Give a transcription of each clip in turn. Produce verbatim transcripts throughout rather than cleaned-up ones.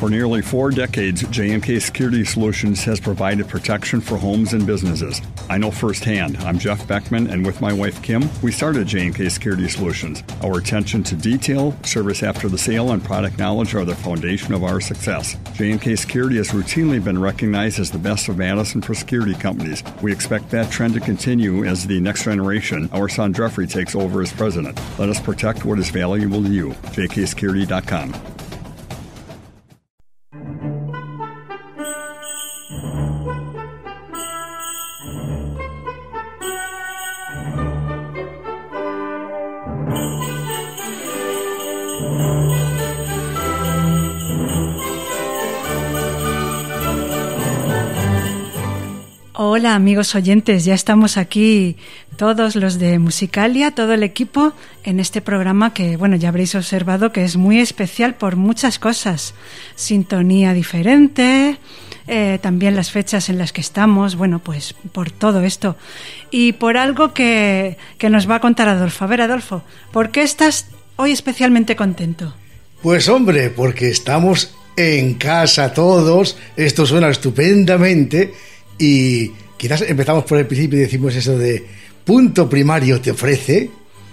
For nearly four decades, J and K Security Solutions has provided protection for homes and businesses. I know firsthand. I'm Jeff Beckman, and with my wife Kim, we started J and K Security Solutions. Our attention to detail, service after the sale, and product knowledge are the foundation of our success. J and K Security has routinely been recognized as the best of Madison for security companies. We expect that trend to continue as the next generation, our son Jeffrey, takes over as president. Let us protect what is valuable to you. J K security dot com. Hola amigos oyentes, ya estamos aquí todos los de Musicalia, todo el equipo en este programa que, bueno, ya habréis observado que es muy especial por muchas cosas. Sintonía diferente, eh, también las fechas en las que estamos, bueno, pues por todo esto. Y por algo que, que nos va a contar Adolfo. A ver, Adolfo, ¿por qué estás hoy especialmente contento? Pues hombre, porque estamos en casa todos, esto suena estupendamente. Y quizás empezamos por el principio y decimos eso de Punto Primario te ofrece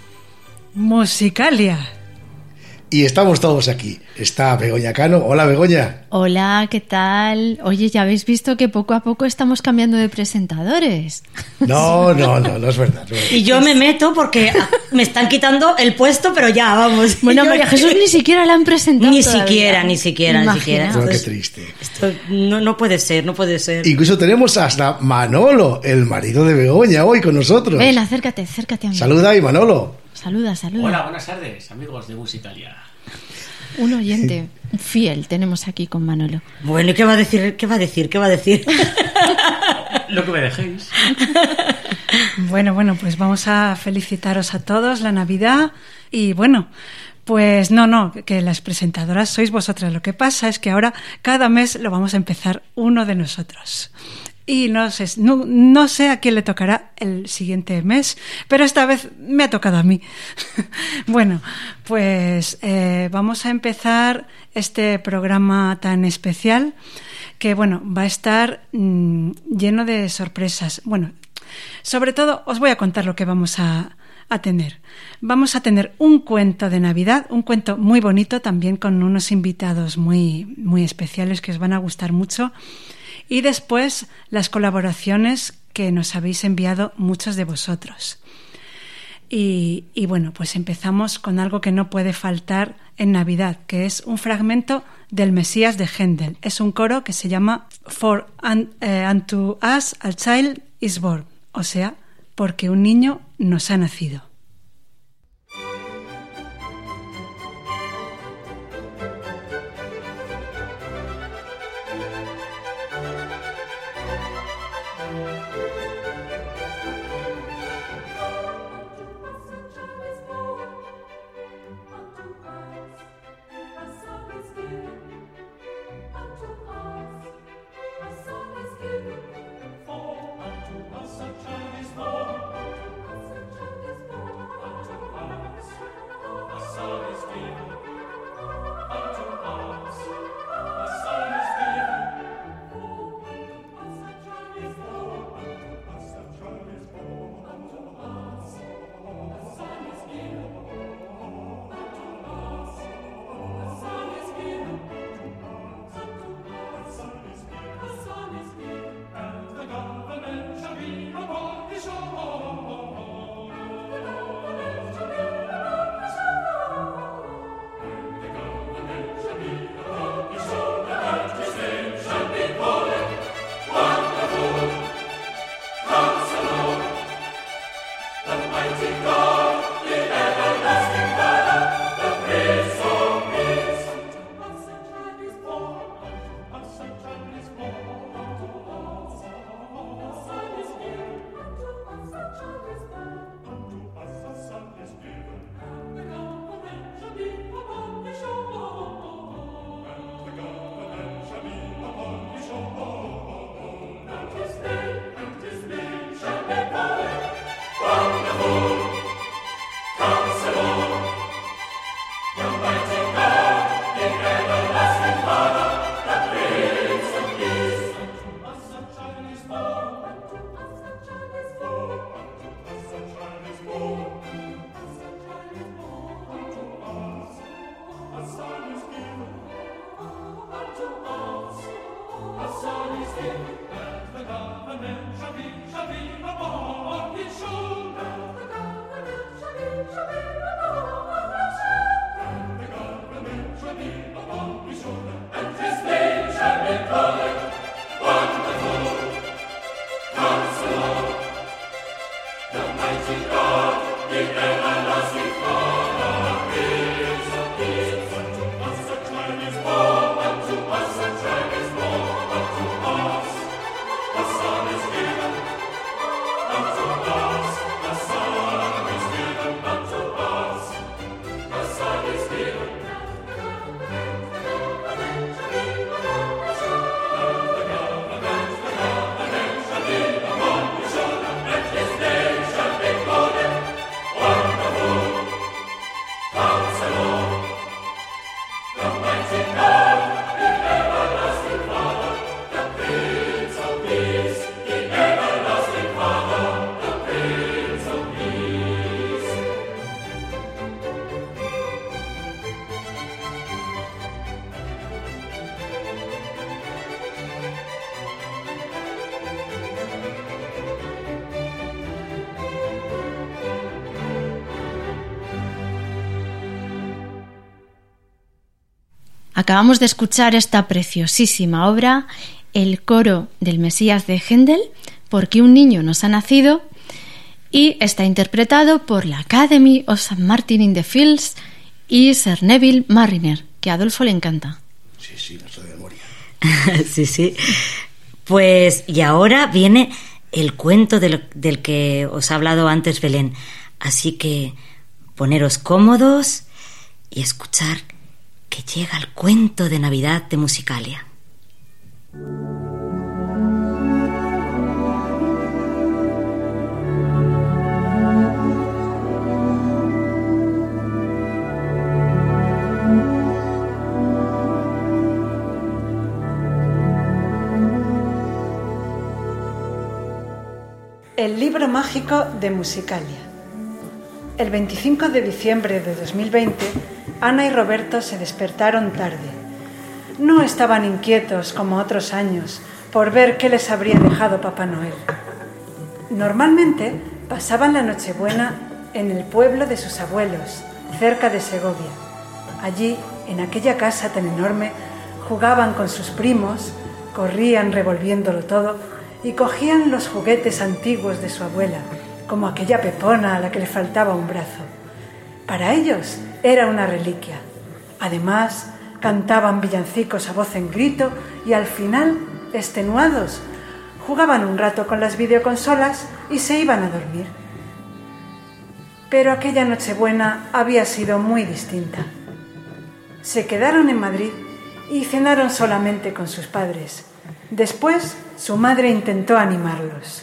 Musicalia. Y estamos todos aquí. Está Begoña Cano. Hola, Begoña. Hola, ¿qué tal? Oye, ya habéis visto que poco a poco estamos cambiando de presentadores. No, no, no, no es verdad. No es verdad. Y yo me meto porque me están quitando el puesto, pero ya, vamos. Bueno, María Jesús ni siquiera la han presentado. Ni todavía. siquiera, ni siquiera, Imagina. ni siquiera. No, Esto qué es, triste. Esto no, no puede ser, no puede ser. Incluso tenemos hasta Manolo, el marido de Begoña, hoy con nosotros. Ven, acércate, acércate a mí. Saluda ahí, Manolo. Saluda, saluda. Hola, buenas tardes, amigos de Musicalia. Un oyente fiel tenemos aquí con Manolo. Bueno, ¿y qué va a decir? ¿Qué va a decir? ¿Qué va a decir? Lo que me dejéis. Bueno, bueno, pues vamos a felicitaros a todos la Navidad y bueno, pues no, no, que las presentadoras sois vosotras. Lo que pasa es que ahora cada mes lo vamos a empezar uno de nosotros. Y no sé, no, no sé a quién le tocará el siguiente mes, pero esta vez me ha tocado a mí. Bueno, pues eh, vamos a empezar este programa tan especial que, bueno, va a estar mmm, lleno de sorpresas. Bueno, sobre todo os voy a contar lo que vamos a, a tener. Vamos a tener un cuento de Navidad, un cuento muy bonito, también con unos invitados muy, muy especiales que os van a gustar mucho. Y después las colaboraciones que nos habéis enviado muchos de vosotros. Y, y bueno, pues empezamos con algo que no puede faltar en Navidad, que es un fragmento del Mesías de Händel. Es un coro que se llama For unto us a child is born, o sea, porque un niño nos ha nacido. For unto us a child is born, unto us a child is born. Acabamos de escuchar esta preciosísima obra, El coro del Mesías de Händel, Porque un niño nos ha nacido, y está interpretado por la Academy of Saint Martin in the Fields y Sir Neville Marriner, que a Adolfo le encanta. Sí, sí, no sé de memoria. Sí, sí. Pues, y ahora viene el cuento del, del que os ha hablado antes Belén. Así que poneros cómodos y escuchar que llega el cuento de Navidad de Musicalia. El libro mágico de Musicalia. El veinticinco de diciembre de dos mil veinte, Ana y Roberto se despertaron tarde. No estaban inquietos como otros años por ver qué les habría dejado Papá Noel. Normalmente pasaban la Nochebuena en el pueblo de sus abuelos, cerca de Segovia. Allí, en aquella casa tan enorme, jugaban con sus primos, corrían revolviéndolo todo y cogían los juguetes antiguos de su abuela, como aquella pepona a la que le faltaba un brazo. Para ellos era una reliquia. Además, cantaban villancicos a voz en grito y al final, extenuados, jugaban un rato con las videoconsolas y se iban a dormir. Pero aquella Nochebuena había sido muy distinta. Se quedaron en Madrid y cenaron solamente con sus padres. Después, su madre intentó animarlos.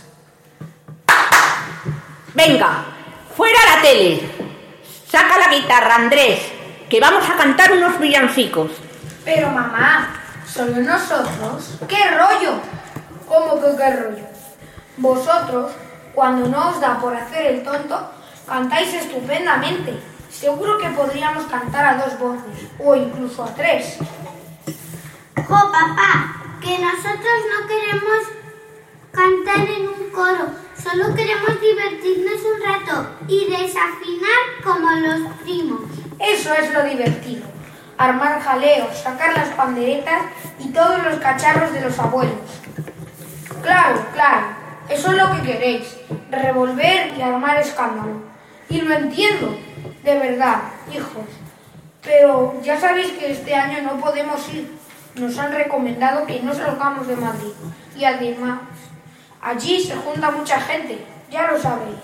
Venga, fuera la tele. Saca la guitarra, Andrés, que vamos a cantar unos villancicos. Pero mamá, ¿solo nosotros? ¿Qué rollo? ¿Cómo que qué rollo? Vosotros, cuando no os da por hacer el tonto, cantáis estupendamente. Seguro que podríamos cantar a dos voces, o incluso a tres. ¡Jo, papá! Que nosotros no queremos cantar en un coro, solo queremos divertirnos un rato y desafinar como los primos. Eso es lo divertido, armar jaleos, sacar las panderetas y todos los cacharros de los abuelos. Claro, claro, eso es lo que queréis, revolver y armar escándalo. Y lo entiendo, de verdad, hijos. Pero ya sabéis que este año no podemos ir. Nos han recomendado que no salgamos de Madrid. Y además, allí se junta mucha gente, ya lo sabéis.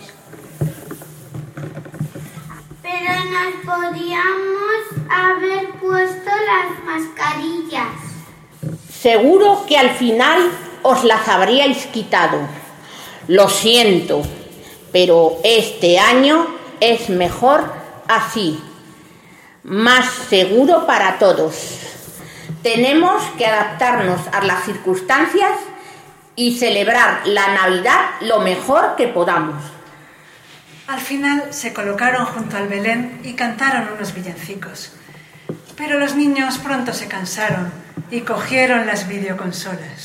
Pero nos podríamos haber puesto las mascarillas. Seguro que al final os las habríais quitado. Lo siento, pero este año es mejor así. Más seguro para todos. Tenemos que adaptarnos a las circunstancias y celebrar la Navidad lo mejor que podamos. Al final se colocaron junto al Belén y cantaron unos villancicos. Pero los niños pronto se cansaron y cogieron las videoconsolas.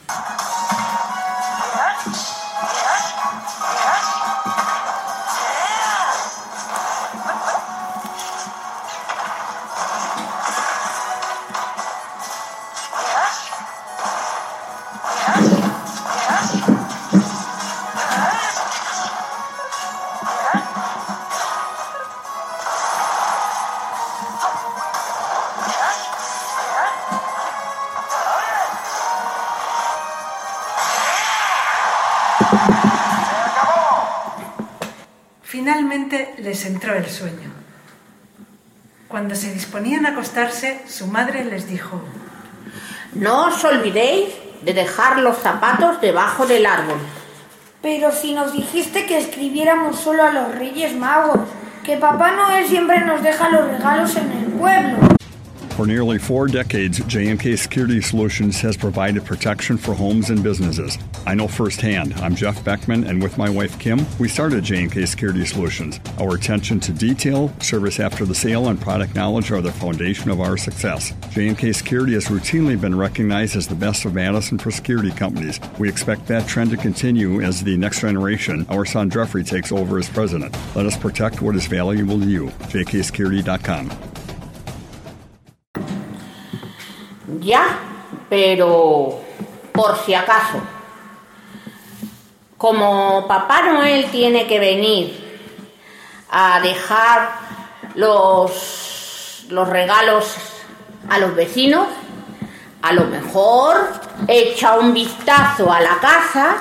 Finalmente les entró el sueño. Cuando se disponían a acostarse, su madre les dijo: No os olvidéis de dejar los zapatos debajo del árbol. Pero si nos dijiste que escribiéramos solo a los Reyes Magos, que Papá Noel siempre nos deja los regalos en el pueblo. For nearly four decades, J M K Security Solutions has provided protection for homes and businesses. I know firsthand. I'm Jeff Beckman, and with my wife Kim, we started J M K Security Solutions. Our attention to detail, service after the sale, and product knowledge are the foundation of our success. J M K Security has routinely been recognized as the best of Madison for security companies. We expect that trend to continue as the next generation, our son Jeffrey, takes over as president. Let us protect what is valuable to you. J K security dot com. Ya, pero por si acaso, como Papá Noel tiene que venir a dejar los, los regalos a los vecinos, a lo mejor echa un vistazo a la casa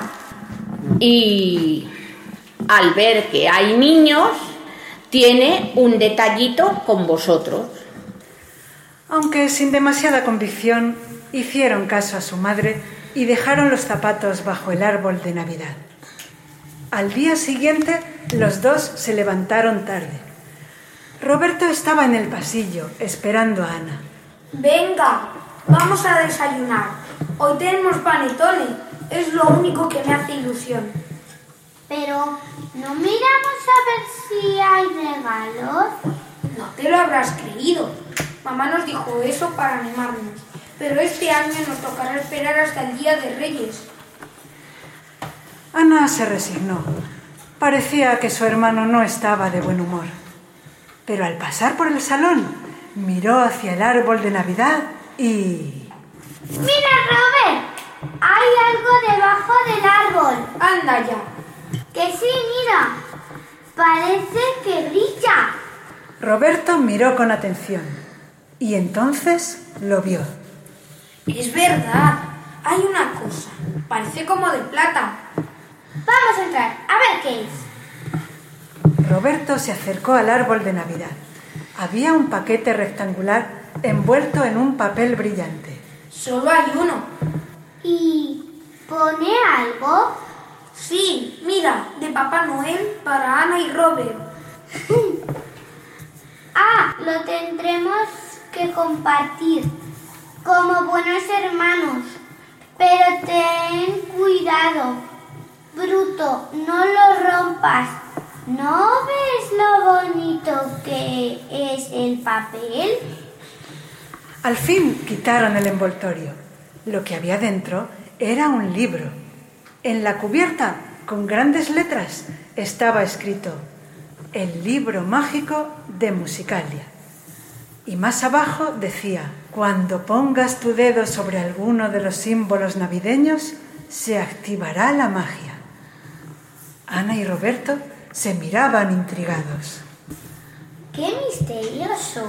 y al ver que hay niños, tiene un detallito con vosotros. Aunque sin demasiada convicción, hicieron caso a su madre y dejaron los zapatos bajo el árbol de Navidad. Al día siguiente, los dos se levantaron tarde. Roberto estaba en el pasillo, esperando a Ana. Venga, vamos a desayunar. Hoy tenemos panetones. Es lo único que me hace ilusión. Pero, ¿no miramos a ver si hay regalos? No te lo habrás creído. Mamá nos dijo eso para animarnos. Pero este año nos tocará esperar hasta el Día de Reyes. Ana se resignó. Parecía que su hermano no estaba de buen humor. Pero al pasar por el salón, miró hacia el árbol de Navidad y... ¡Mira, Robert! Hay algo debajo del árbol. ¡Anda ya! ¡Que sí, mira! Parece que brilla. Roberto miró con atención y entonces lo vio. Es verdad, hay una cosa. Parece como de plata. Vamos a entrar, a ver qué es. Roberto se acercó al árbol de Navidad. Había un paquete rectangular envuelto en un papel brillante. Solo hay uno. ¿Y pone algo? Sí, mira, de Papá Noel para Ana y Robert. Ah, lo tendremos que compartir como buenos hermanos. Pero ten cuidado, Bruto, no lo rompas. ¿No ves lo bonito que es el papel? Al fin quitaron el envoltorio. Lo que había dentro era un libro. En la cubierta, con grandes letras, estaba escrito: El libro mágico de Musicalia. Y más abajo decía: cuando pongas tu dedo sobre alguno de los símbolos navideños, se activará la magia. Ana y Roberto se miraban intrigados. ¡Qué misterioso!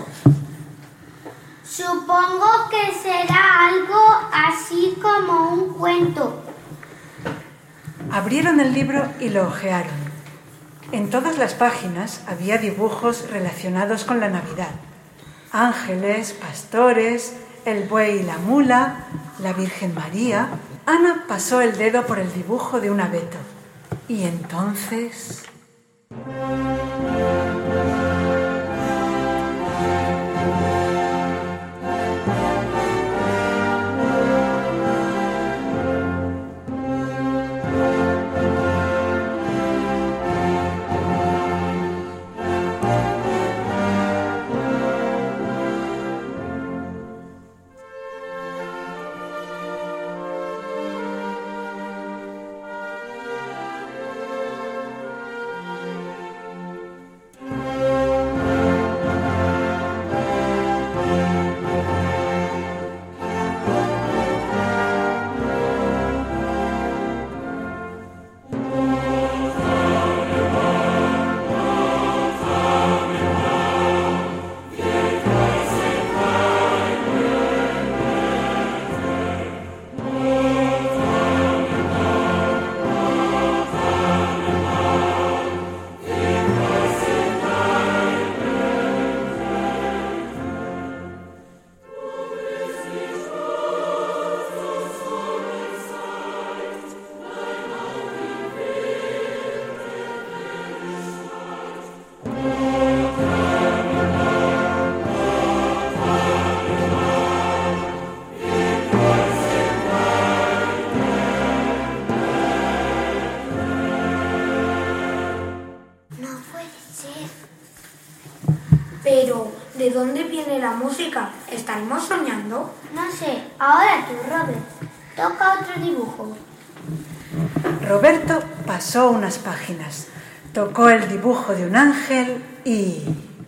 Supongo que será algo así como un cuento. Abrieron el libro y lo hojearon. En todas las páginas había dibujos relacionados con la Navidad. Ángeles, pastores, el buey y la mula, la Virgen María. Ana pasó el dedo por el dibujo de un abeto. Y entonces... la música. ¿Estaremos soñando? No sé, ahora tú, Robert. Toca otro dibujo. Roberto pasó unas páginas, tocó el dibujo de un ángel y...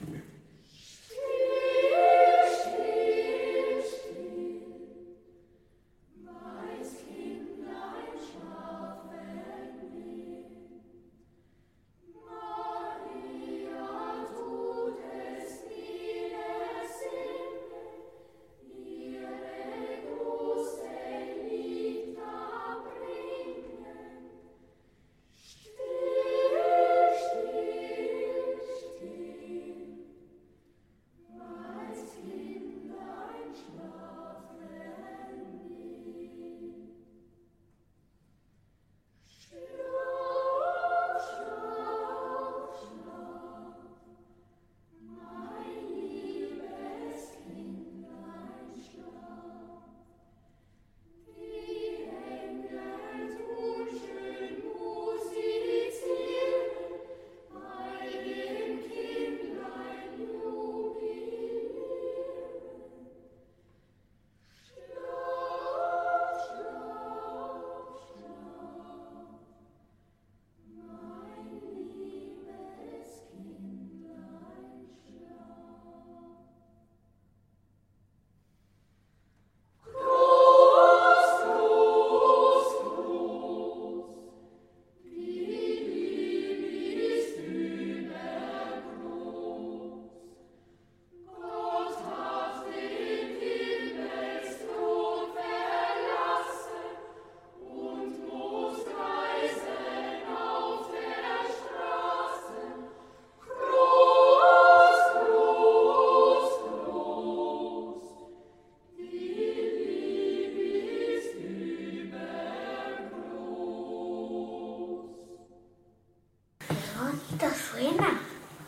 Suena.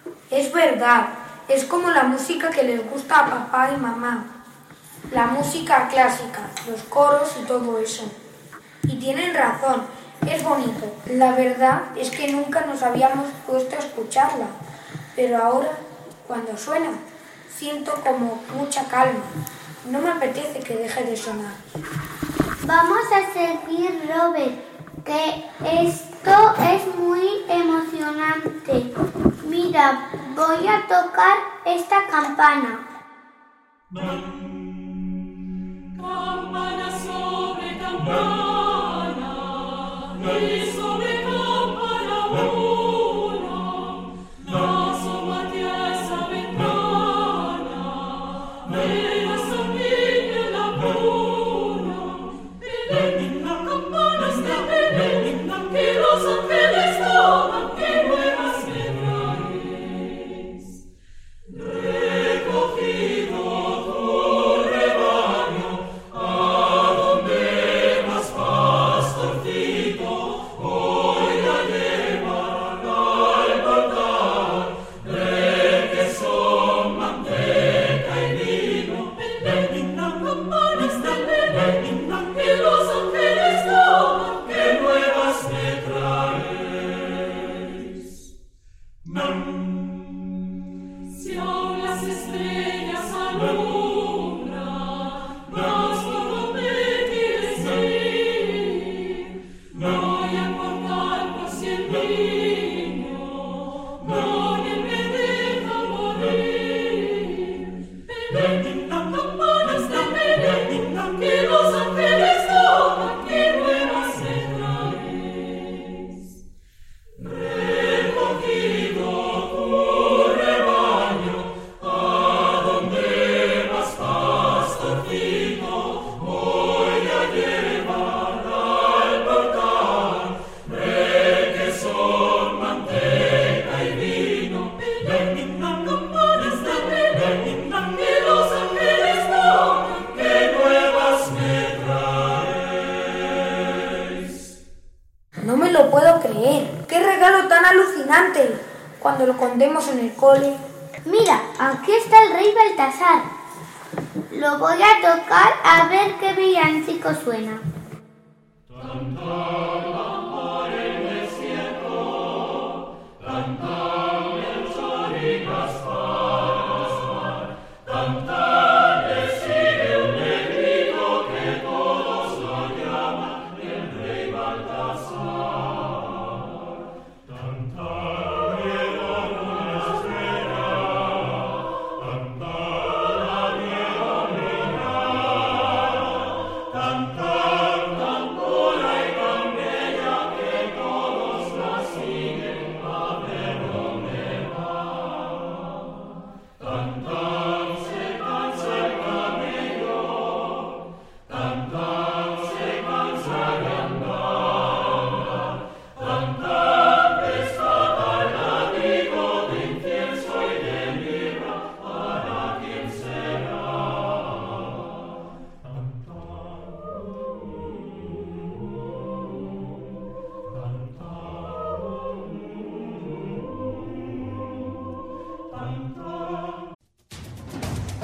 Es verdad, es como la música que les gusta a papá y mamá. La música clásica, los coros y todo eso. Y tienen razón, es bonito. La verdad es que nunca nos habíamos puesto a escucharla. Pero ahora, cuando suena, siento como mucha calma. No me apetece que deje de sonar. Vamos a seguir, Robert, que esto es muy emocionante. Mira, voy a tocar esta campana. Campana sobre campana, y sobre campana una, la asómate a esa ventana, verás a mí en la cuna. Ven, la campana está ven, que los ángeles tocan, que nuevas me traes. Recogido tu rebaño, a donde vas, pastorcito, voy a llevar al portal, de que son manteca y vino. Ven, la campana está ven, que los ángeles tocan, que nuevas me traes. Nam. Si aún las estrellas alumbran, más por donde quieres ir, no voy a cortar por si el niño no me deja morir. Ven, la campana está ven, que los ángeles tocan, que nuevas me traes. Recogido tu rebaño, a donde vas, pastorcito, voy a llevar al portal, de que son manteca y vino. Ven, la campana está ven, que los ángeles tocan, que nuevas me traes. No me lo puedo creer. ¡Qué regalo tan alucinante! Cuando lo contemos en el cole. Mira, aquí está el rey Baltasar. Lo voy a tocar a ver qué villancico suena. Cantad el Gaspar, cantad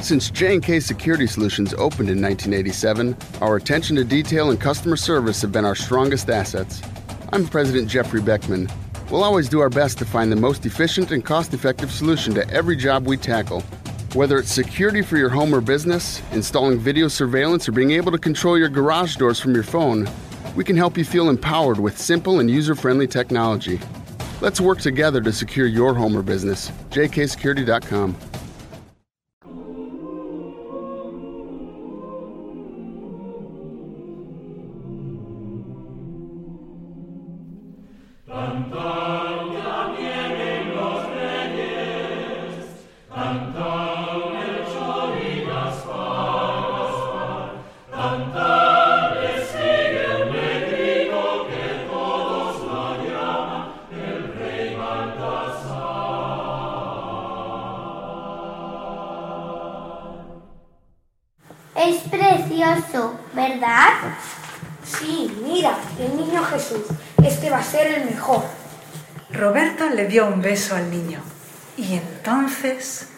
Since J and K Security Solutions opened in nineteen eighty-seven, our attention to detail and customer service have been our strongest assets. I'm President Jeffrey Beckman. We'll always do our best to find the most efficient and cost-effective solution to every job we tackle. Whether it's security for your home or business, installing video surveillance, or being able to control your garage doors from your phone, we can help you feel empowered with simple and user-friendly technology. Let's work together to secure your home or business. J K security dot com. Es precioso, ¿verdad? Sí, mira, el niño Jesús. Este va a ser el mejor. Roberto le dio un beso al niño. Y entonces...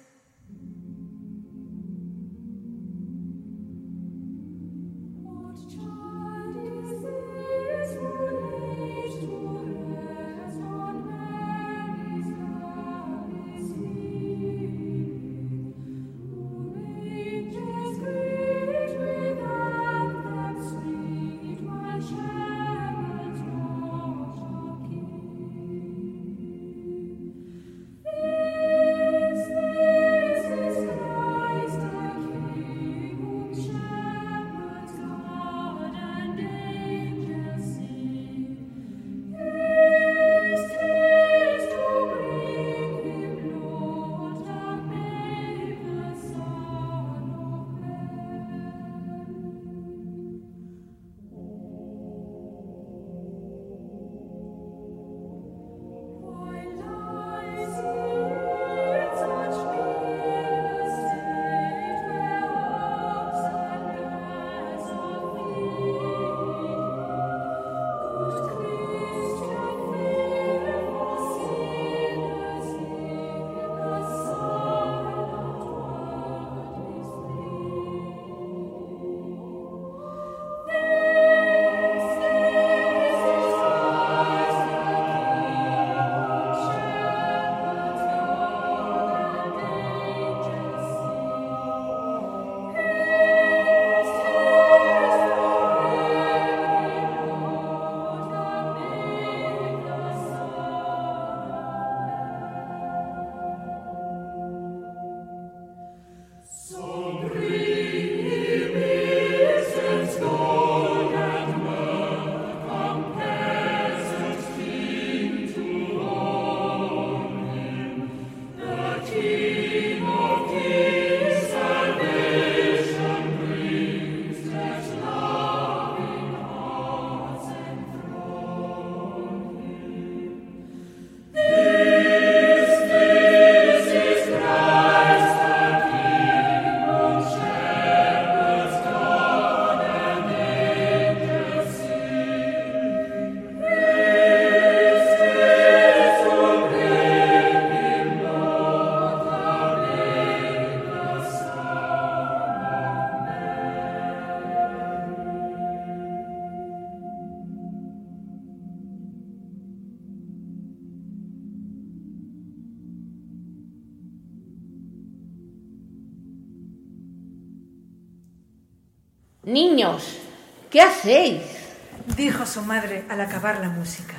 Niños, ¿qué hacéis? Dijo su madre al acabar la música.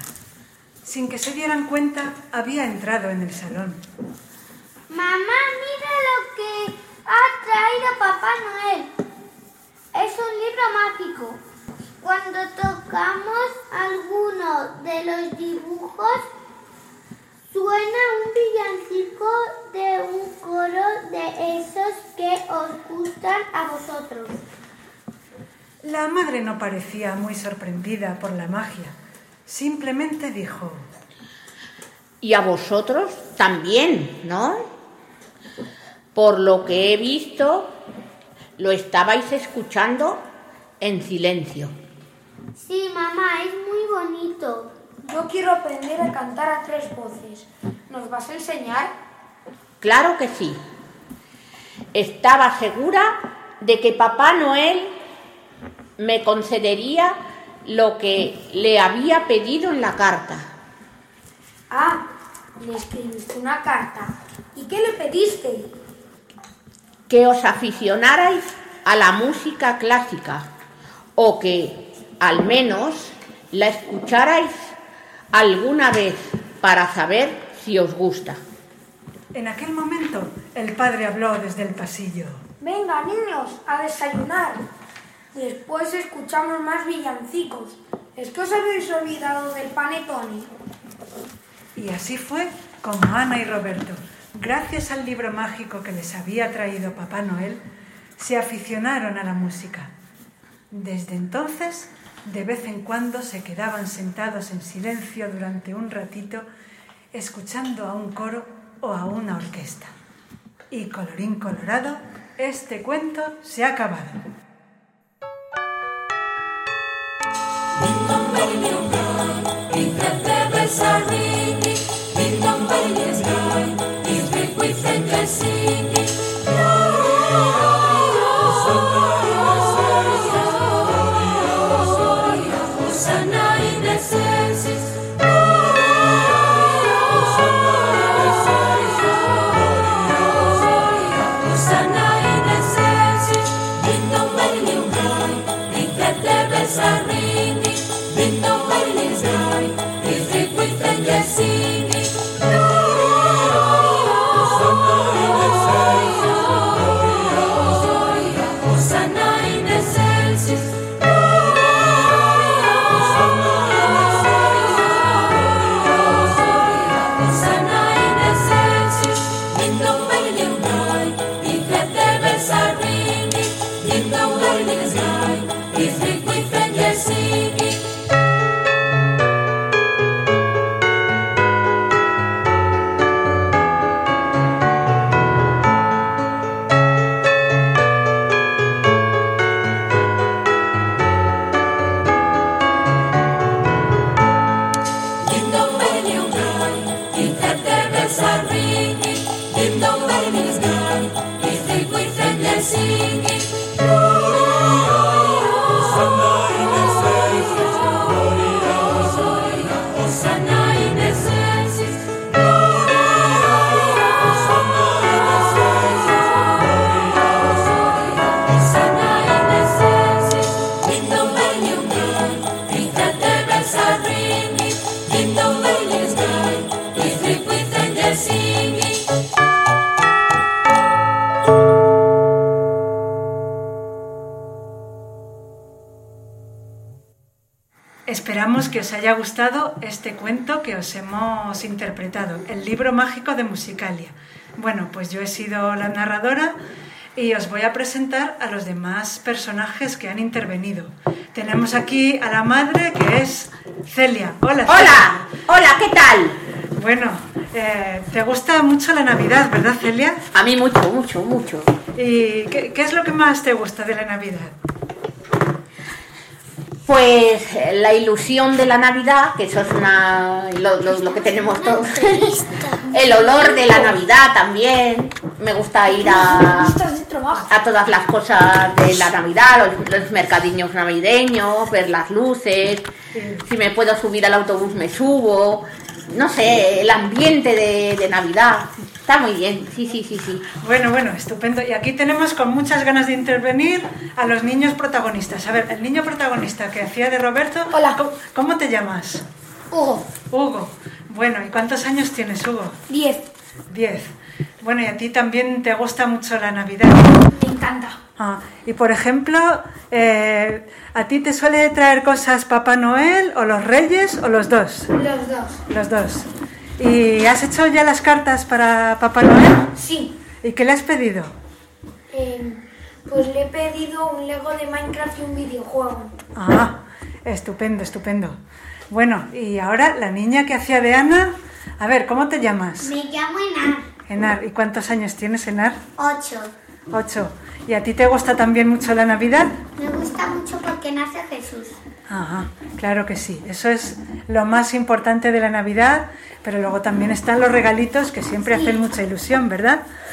Sin que se dieran cuenta, había entrado en el salón. Mamá, mira lo que ha traído Papá Noel. Es un libro mágico. Cuando tocamos alguno de los dibujos, suena un villancico de un coro de esos que os gustan a vosotros. La madre no parecía muy sorprendida por la magia. Simplemente dijo... Y a vosotros también, ¿no? Por lo que he visto, lo estabais escuchando en silencio. Sí, mamá, es muy bonito. Yo quiero aprender a cantar a tres voces. ¿Nos vas a enseñar? Claro que sí. Estaba segura de que Papá Noel me concedería lo que le había pedido en la carta. Ah, le escribiste una carta. ¿Y qué le pediste? Que os aficionarais a la música clásica, o que, al menos, la escucharais alguna vez para saber si os gusta. En aquel momento, el padre habló desde el pasillo. Venga, niños, a desayunar. Después escuchamos más villancicos. ¿Es que os habéis olvidado del panetone? Y así fue como Ana y Roberto, gracias al libro mágico que les había traído Papá Noel, se aficionaron a la música. Desde entonces, de vez en cuando se quedaban sentados en silencio durante un ratito, escuchando a un coro o a una orquesta. Y colorín colorado, este cuento se ha acabado. Esperamos que os haya gustado este cuento que os hemos interpretado, el libro mágico de Musicalia. Bueno, pues yo he sido la narradora y os voy a presentar a los demás personajes que han intervenido. Tenemos aquí a la madre, que es Celia. Hola, Celia. Hola, hola, ¿qué tal? Bueno, eh, te gusta mucho la Navidad, ¿verdad, Celia? A mí mucho, mucho, mucho. ¿Y qué, qué es lo que más te gusta de la Navidad? Pues la ilusión de la Navidad, que eso es una, lo, lo, lo que tenemos todos. El olor de la Navidad también. Me gusta ir a, a todas las cosas de la Navidad, los, los mercadillos navideños, ver las luces. Si me puedo subir al autobús me subo. No sé, el ambiente de, de Navidad. Está muy bien, sí, sí, sí, sí. Bueno, bueno, estupendo. Y aquí tenemos con muchas ganas de intervenir a los niños protagonistas. A ver, el niño protagonista que hacía de Roberto... Hola. ¿Cómo, cómo te llamas? Hugo. Hugo. Bueno, ¿y cuántos años tienes, Hugo? Diez. Diez. Bueno, y a ti también te gusta mucho la Navidad. Me encanta. Ah, y por ejemplo, eh, ¿a ti te suele traer cosas Papá Noel o los Reyes o los dos? Los dos. Los dos. ¿Y has hecho ya las cartas para Papá Noel? Sí. ¿Y qué le has pedido? Eh, pues le he pedido un Lego de Minecraft y un videojuego. Ah, estupendo, estupendo. Bueno, y ahora la niña que hacía de Ana... A ver, ¿cómo te llamas? Me llamo Enar. Enar. ¿Y cuántos años tienes, Enar? Ocho. Ocho. ¿Y a ti te gusta también mucho la Navidad? Me gusta mucho porque nace Jesús. Ajá, claro que sí. Eso es lo más importante de la Navidad, pero luego también están los regalitos que siempre Sí. hacen mucha ilusión, ¿verdad? Sí.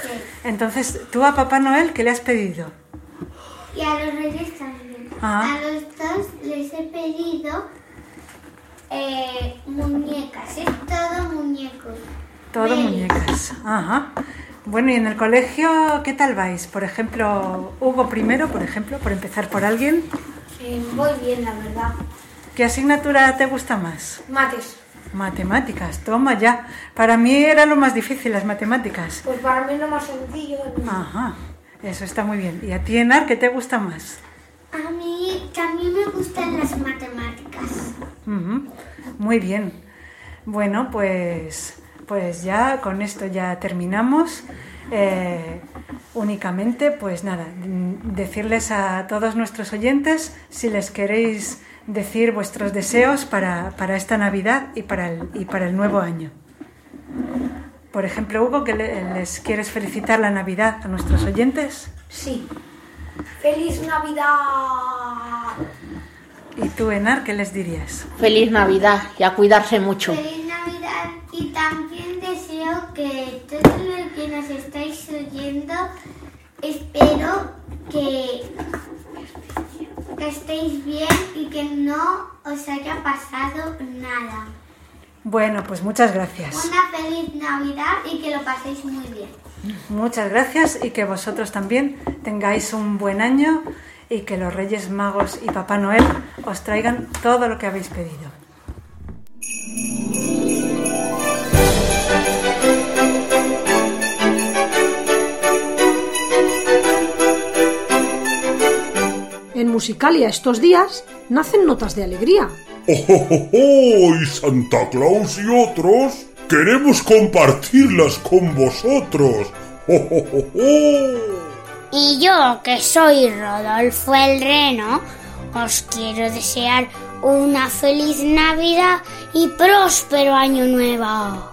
Entonces, ¿tú a Papá Noel qué le has pedido? Y a los reyes también. Ah. A los dos les he pedido eh, muñecas, es todo muñecos. Todo Ven. muñecas. Ajá. Bueno, ¿y en el colegio qué tal vais? Por ejemplo, Hugo primero, por ejemplo, por empezar por alguien. Eh, voy bien, la verdad. ¿Qué asignatura te gusta más? Mates. Matemáticas, toma ya. Para mí era lo más difícil, las matemáticas. Pues para mí es lo más sencillo. Ajá, eso está muy bien. ¿Y a ti, Enar, qué te gusta más? A mí también me gustan las matemáticas. Uh-huh. Muy bien. Bueno, pues, pues ya con esto ya terminamos. Eh, únicamente, pues nada, decirles a todos nuestros oyentes si les queréis decir vuestros deseos para, para esta Navidad y para, el, y para el nuevo año. Por ejemplo, Hugo, ¿que le, les quieres felicitar la Navidad a nuestros oyentes? Sí. ¡Feliz Navidad! ¿Y tú, Enar, qué les dirías? Feliz Navidad y a cuidarse mucho. Feliz Navidad, y también deseo que todos los que nos estáis oyendo, espero que, que estéis bien y que no os haya pasado nada. Bueno, pues muchas gracias. Una feliz Navidad y que lo paséis muy bien. Muchas gracias y que vosotros también tengáis un buen año y que los Reyes Magos y Papá Noel os traigan todo lo que habéis pedido. En Musicalia estos días nacen notas de alegría. ¡Oh, oh, oh, oh! Y Santa Claus y otros queremos compartirlas con vosotros. ¡Oh, oh, oh, oh! Y yo, que soy Rodolfo el Reno, os quiero desear una feliz Navidad y próspero Año Nuevo.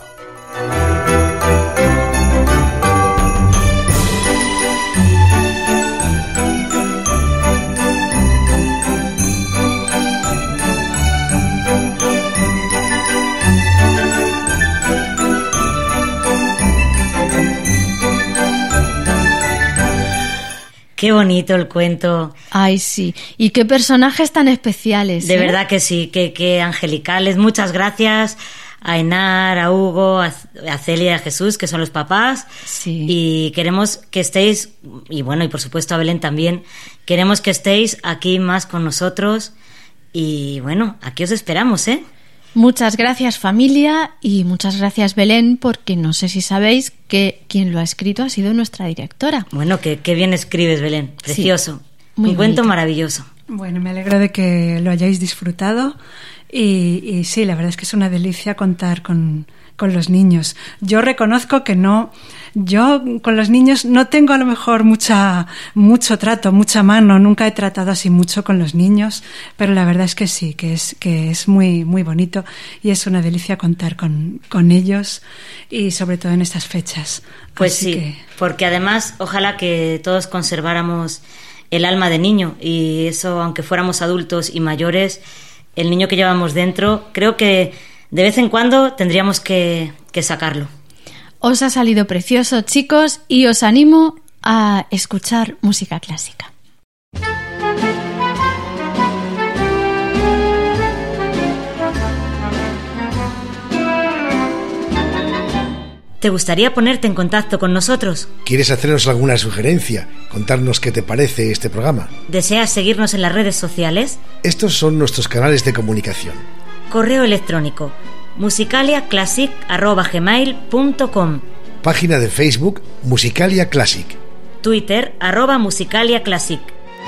Qué bonito el cuento. Ay, sí. Y qué personajes tan especiales. De ¿eh? verdad que sí, que, que angelicales. Muchas gracias a Enar, a Hugo, a, a Celia y a Jesús, que son los papás. Sí. Y queremos que estéis, y bueno, y por supuesto a Belén también, queremos que estéis aquí más con nosotros. Y bueno, aquí os esperamos, ¿eh? Muchas gracias, familia, y muchas gracias, Belén, porque no sé si sabéis que quien lo ha escrito ha sido nuestra directora. Bueno, que, que bien escribes, Belén. Precioso. Sí, muy Un cuento bonito. maravilloso. Bueno, me alegro de que lo hayáis disfrutado y, y sí, la verdad es que es una delicia contar con, con los niños. Yo reconozco que no, yo con los niños no tengo a lo mejor mucha, mucho trato, mucha mano, nunca he tratado así mucho con los niños, pero la verdad es que sí, que es, que es muy, muy bonito y es una delicia contar con, con ellos y sobre todo en estas fechas. Pues Así sí, que... porque además ojalá que todos conserváramos el alma de niño y eso, aunque fuéramos adultos y mayores, el niño que llevamos dentro, creo que de vez en cuando tendríamos que, que sacarlo. Os ha salido precioso, chicos, y os animo a escuchar música clásica. ¿Te gustaría ponerte en contacto con nosotros? ¿Quieres hacernos alguna sugerencia? Contarnos qué te parece este programa. ¿Deseas seguirnos en las redes sociales? Estos son nuestros canales de comunicación. Correo electrónico musicaliaclassic arroba gmail punto com. Página de Facebook Musicalia Classic. Twitter arroba musicaliaclassic.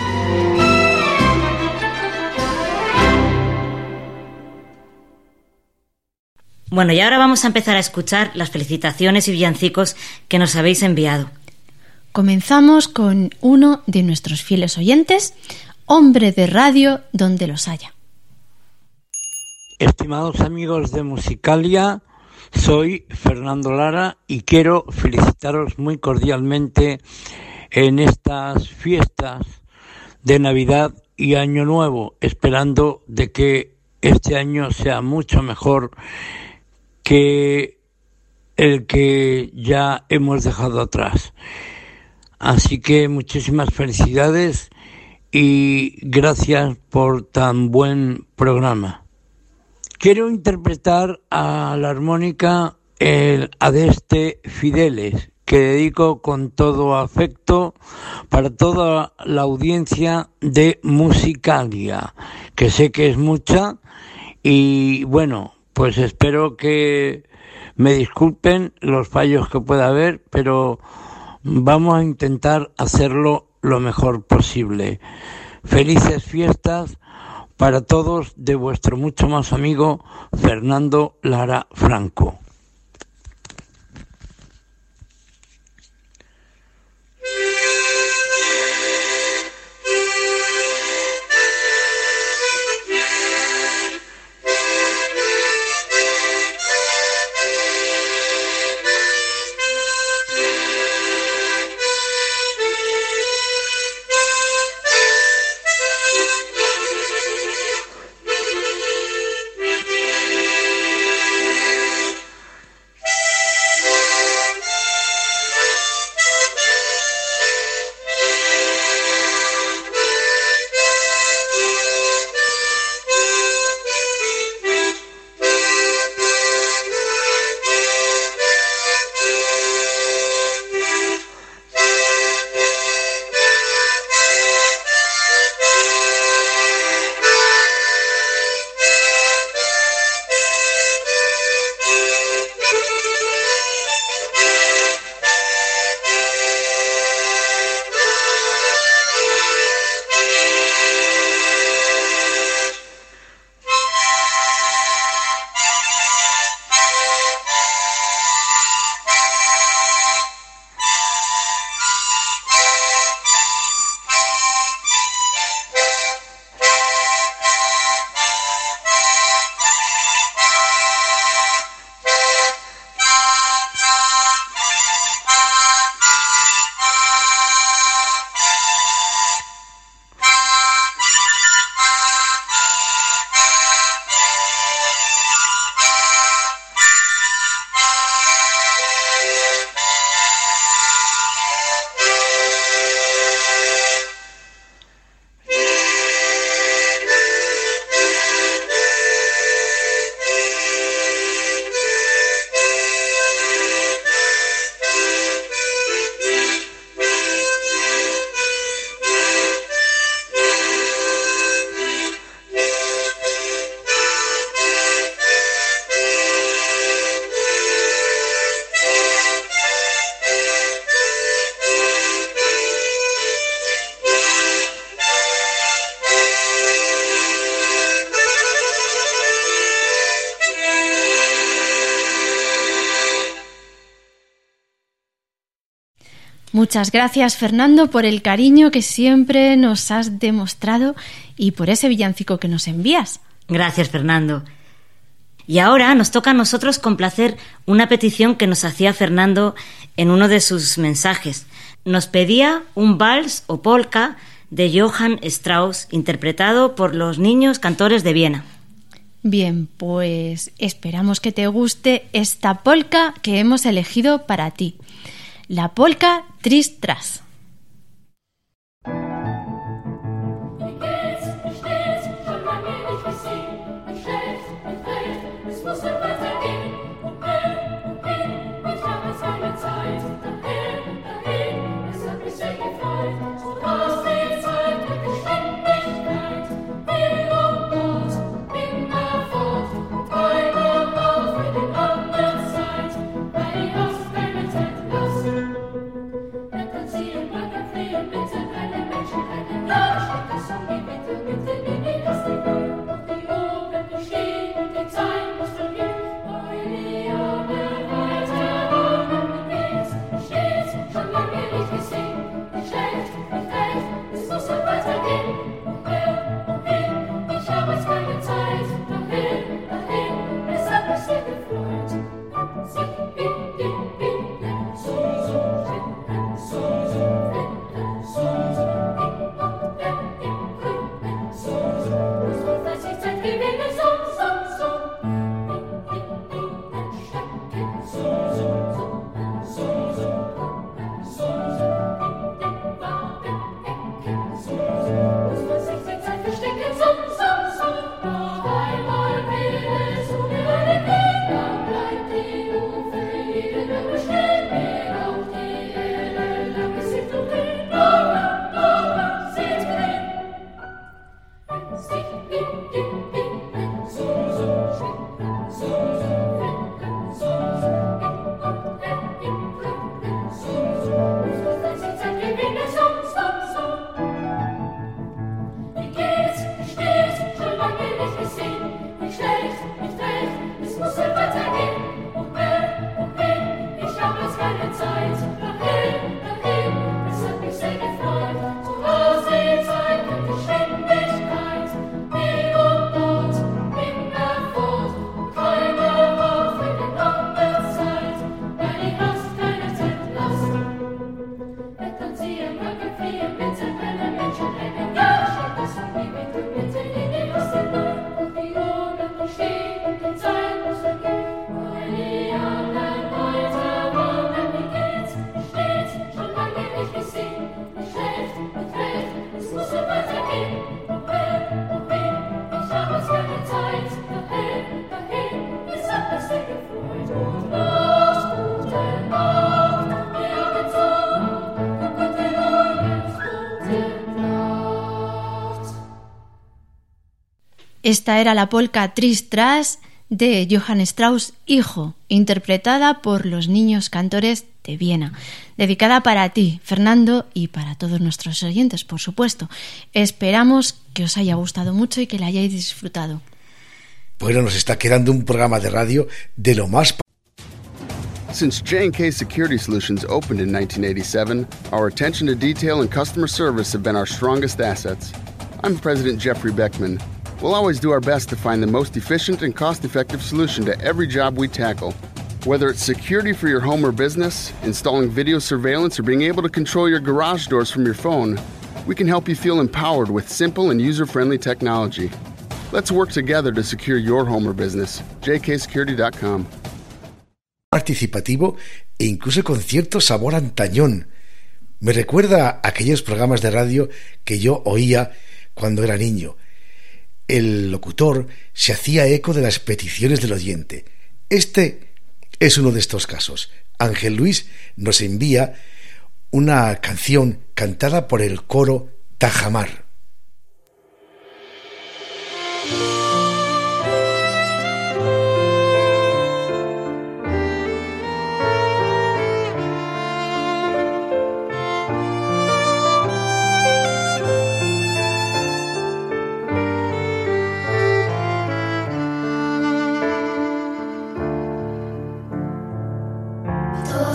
Bueno, y ahora vamos a empezar a escuchar las felicitaciones y villancicos que nos habéis enviado. Comenzamos con uno de nuestros fieles oyentes, hombre de radio donde los haya. Estimados amigos de Musicalia, soy Fernando Lara y quiero felicitaros muy cordialmente en estas fiestas de Navidad y Año Nuevo, esperando de que este año sea mucho mejor que el que ya hemos dejado atrás. Así que muchísimas felicidades y gracias por tan buen programa. Quiero interpretar a la armónica el Adeste Fideles, que dedico con todo afecto para toda la audiencia de Musicalia, que sé que es mucha, y bueno, pues espero que me disculpen los fallos que pueda haber, pero vamos a intentar hacerlo lo mejor posible. Felices fiestas para todos de vuestro mucho más amigo Fernando Lara Franco. Muchas gracias, Fernando, por el cariño que siempre nos has demostrado y por ese villancico que nos envías. Gracias, Fernando. Y ahora nos toca a nosotros complacer una petición que nos hacía Fernando en uno de sus mensajes. Nos pedía un vals o polka de Johann Strauss, interpretado por los Niños Cantores de Viena. Bien, pues esperamos que te guste esta polka que hemos elegido para ti. La polka Tris-Tras. See you. Esta era la polka Tris Tras de Johann Strauss, hijo, interpretada por los Niños Cantores de Viena. Dedicada para ti, Fernando, y para todos nuestros oyentes, por supuesto. Esperamos que os haya gustado mucho y que la hayáis disfrutado. Bueno, nos está quedando un programa de radio de lo más... Since J and K Security Solutions opened in nineteen eighty-seven, our attention to detail and customer service have been our strongest assets. I'm President Jeffrey Beckman. We'll always do our best to find the most efficient and cost-effective solution to every job we tackle. Whether it's security for your home or business, installing video surveillance, or being able to control your garage doors from your phone, we can help you feel empowered with simple and user-friendly technology. Let's work together to secure your home or business. j k security dot com. Participativo e incluso con cierto sabor antañón. Me recuerda a aquellos programas de radio que yo oía cuando era niño. El locutor se hacía eco de las peticiones del oyente. Este es uno de estos casos. Ángel Luis nos envía una canción cantada por el coro Tajamar.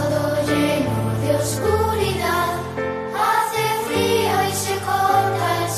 Oscuridad, hace frío y se corta el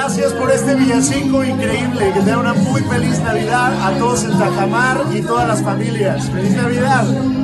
gracias por este villancico increíble. Que tengan una muy feliz Navidad a todos en Tajamar y todas las familias. ¡Feliz Navidad!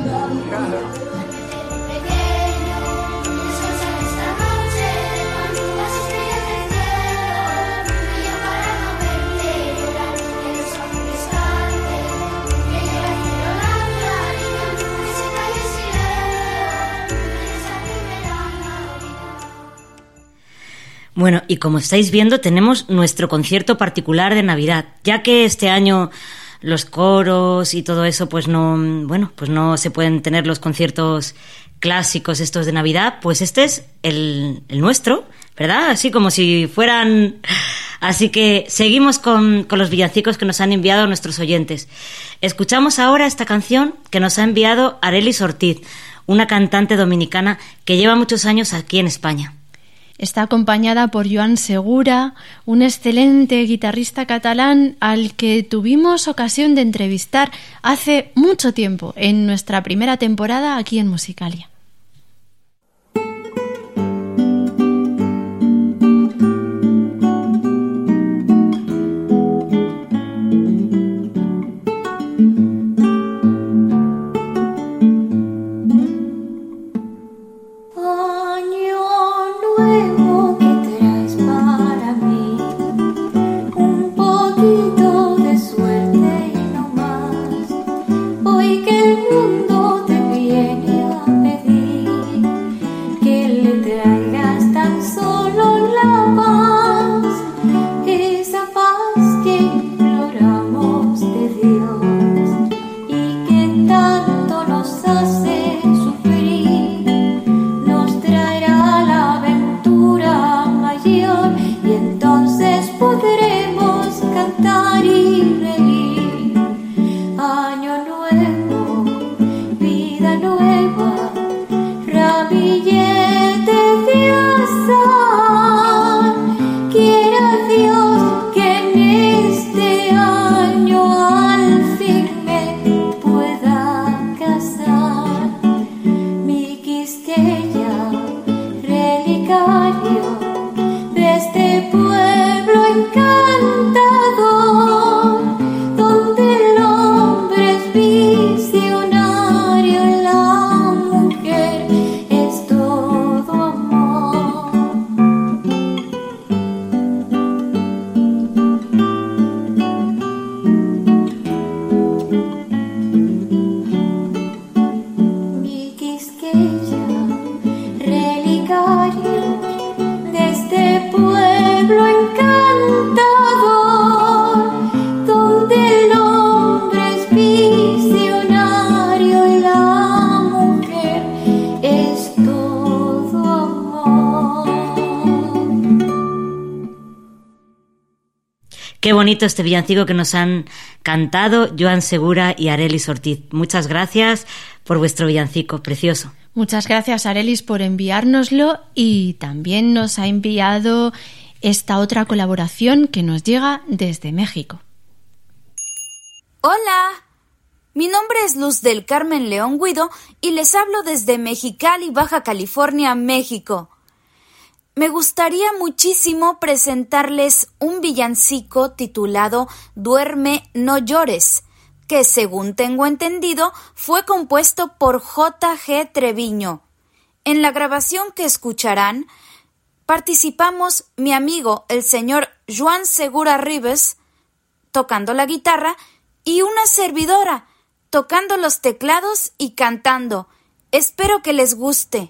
Bueno, y como estáis viendo, tenemos nuestro concierto particular de Navidad, ya que este año los coros y todo eso, pues no, bueno, pues no se pueden tener los conciertos clásicos estos de Navidad, pues este es el, el nuestro, ¿verdad? Así como si fueran... Así que seguimos con, con los villancicos que nos han enviado nuestros oyentes. Escuchamos ahora esta canción que nos ha enviado Arelis Ortiz, una cantante dominicana que lleva muchos años aquí en España. Está acompañada por Joan Segura, un excelente guitarrista catalán al que tuvimos ocasión de entrevistar hace mucho tiempo, en nuestra primera temporada aquí en Musicalia. Qué bonito este villancico que nos han cantado Joan Segura y Arelis Ortiz. Muchas gracias por vuestro villancico, precioso. Muchas gracias, Arelis, por enviárnoslo, y también nos ha enviado esta otra colaboración que nos llega desde México. Hola, mi nombre es Luz del Carmen León Guido y les hablo desde Mexicali, Baja California, México. Me gustaría muchísimo presentarles un villancico titulado Duerme, no llores, que según tengo entendido fue compuesto por J G Treviño. En la grabación que escucharán participamos mi amigo el señor Joan Segura Ribes tocando la guitarra y una servidora tocando los teclados y cantando. Espero que les guste.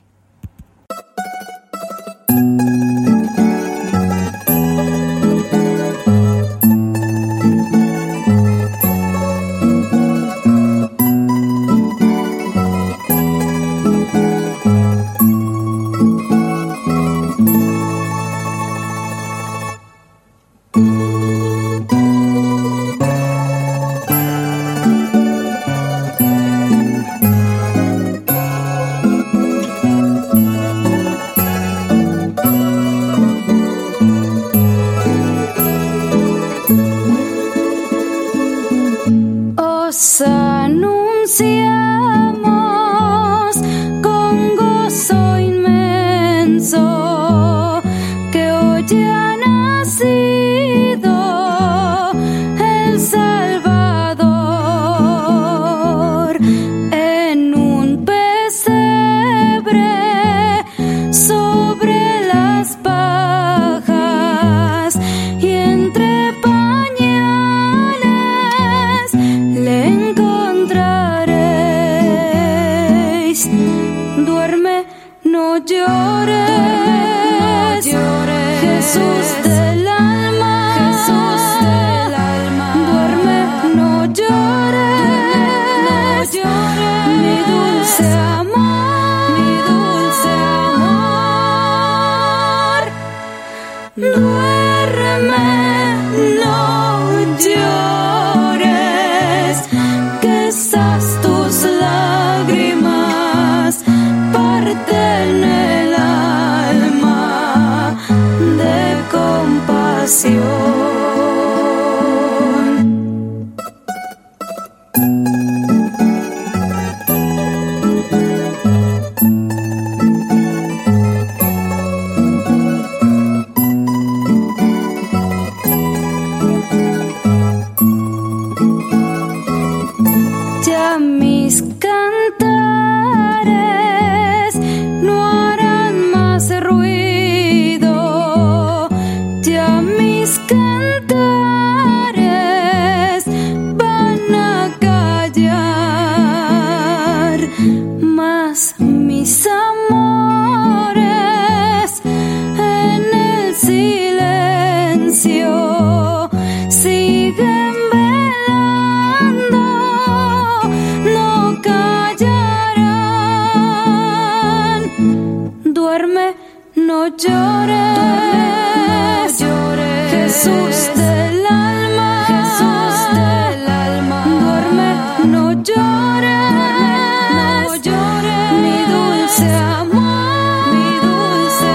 Anunciamos con gozo inmenso que hoy ha nacido duerme, no llores, que esas tus lágrimas parten el alma de compasión. Ya mis cantares no harán más ruido, ya mis cantares van a callar, mas mis amores en el silencio siguen velando, no callarán. Duerme, no llores, Jesús del alma, Jesús del alma. Duerme, no llores, no llores, mi dulce amor, mi dulce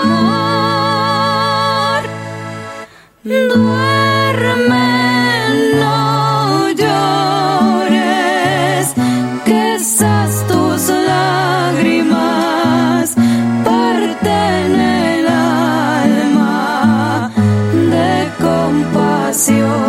amor. Duerme, no llores, que esas tus lágrimas parten el alma de compasión.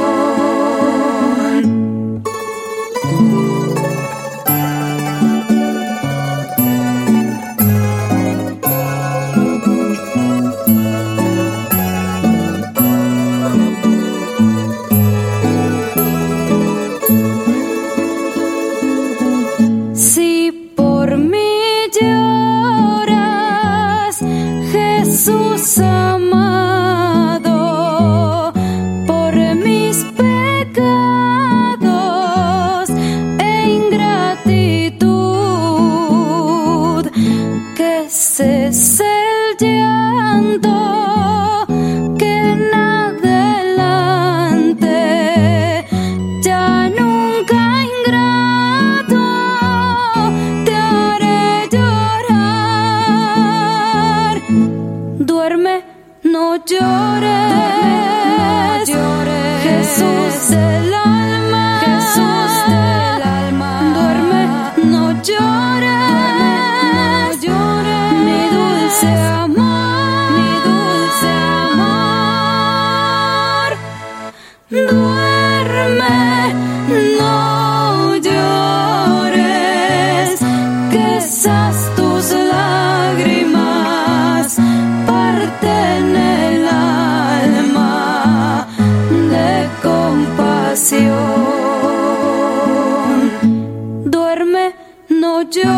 Si por mí lloras, Jesús amado, por mis pecados e ingratitud, que cese el llanto, que en adelante ya nunca ingrato te haré llorar. Duerme, no llores, Jesús del alma, Jesús del alma. Duerme, no llores, mi dulce amor, mi dulce amor. Duerme, no llores, que esas tus lágrimas parten el alma de compasión. Duerme, no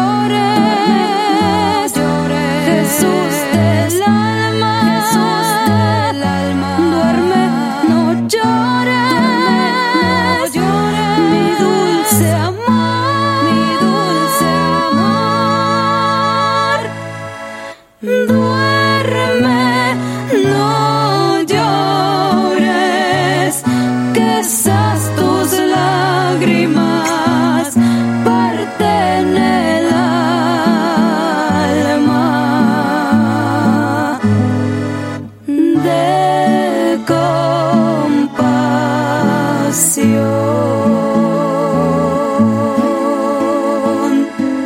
llores, Jesús del alma, Jesús del alma. Duerme, no llores, mi dulce amor, mi dulce amor. Duerme, no llores, que esas tus lágrimas parten el alma de compasión.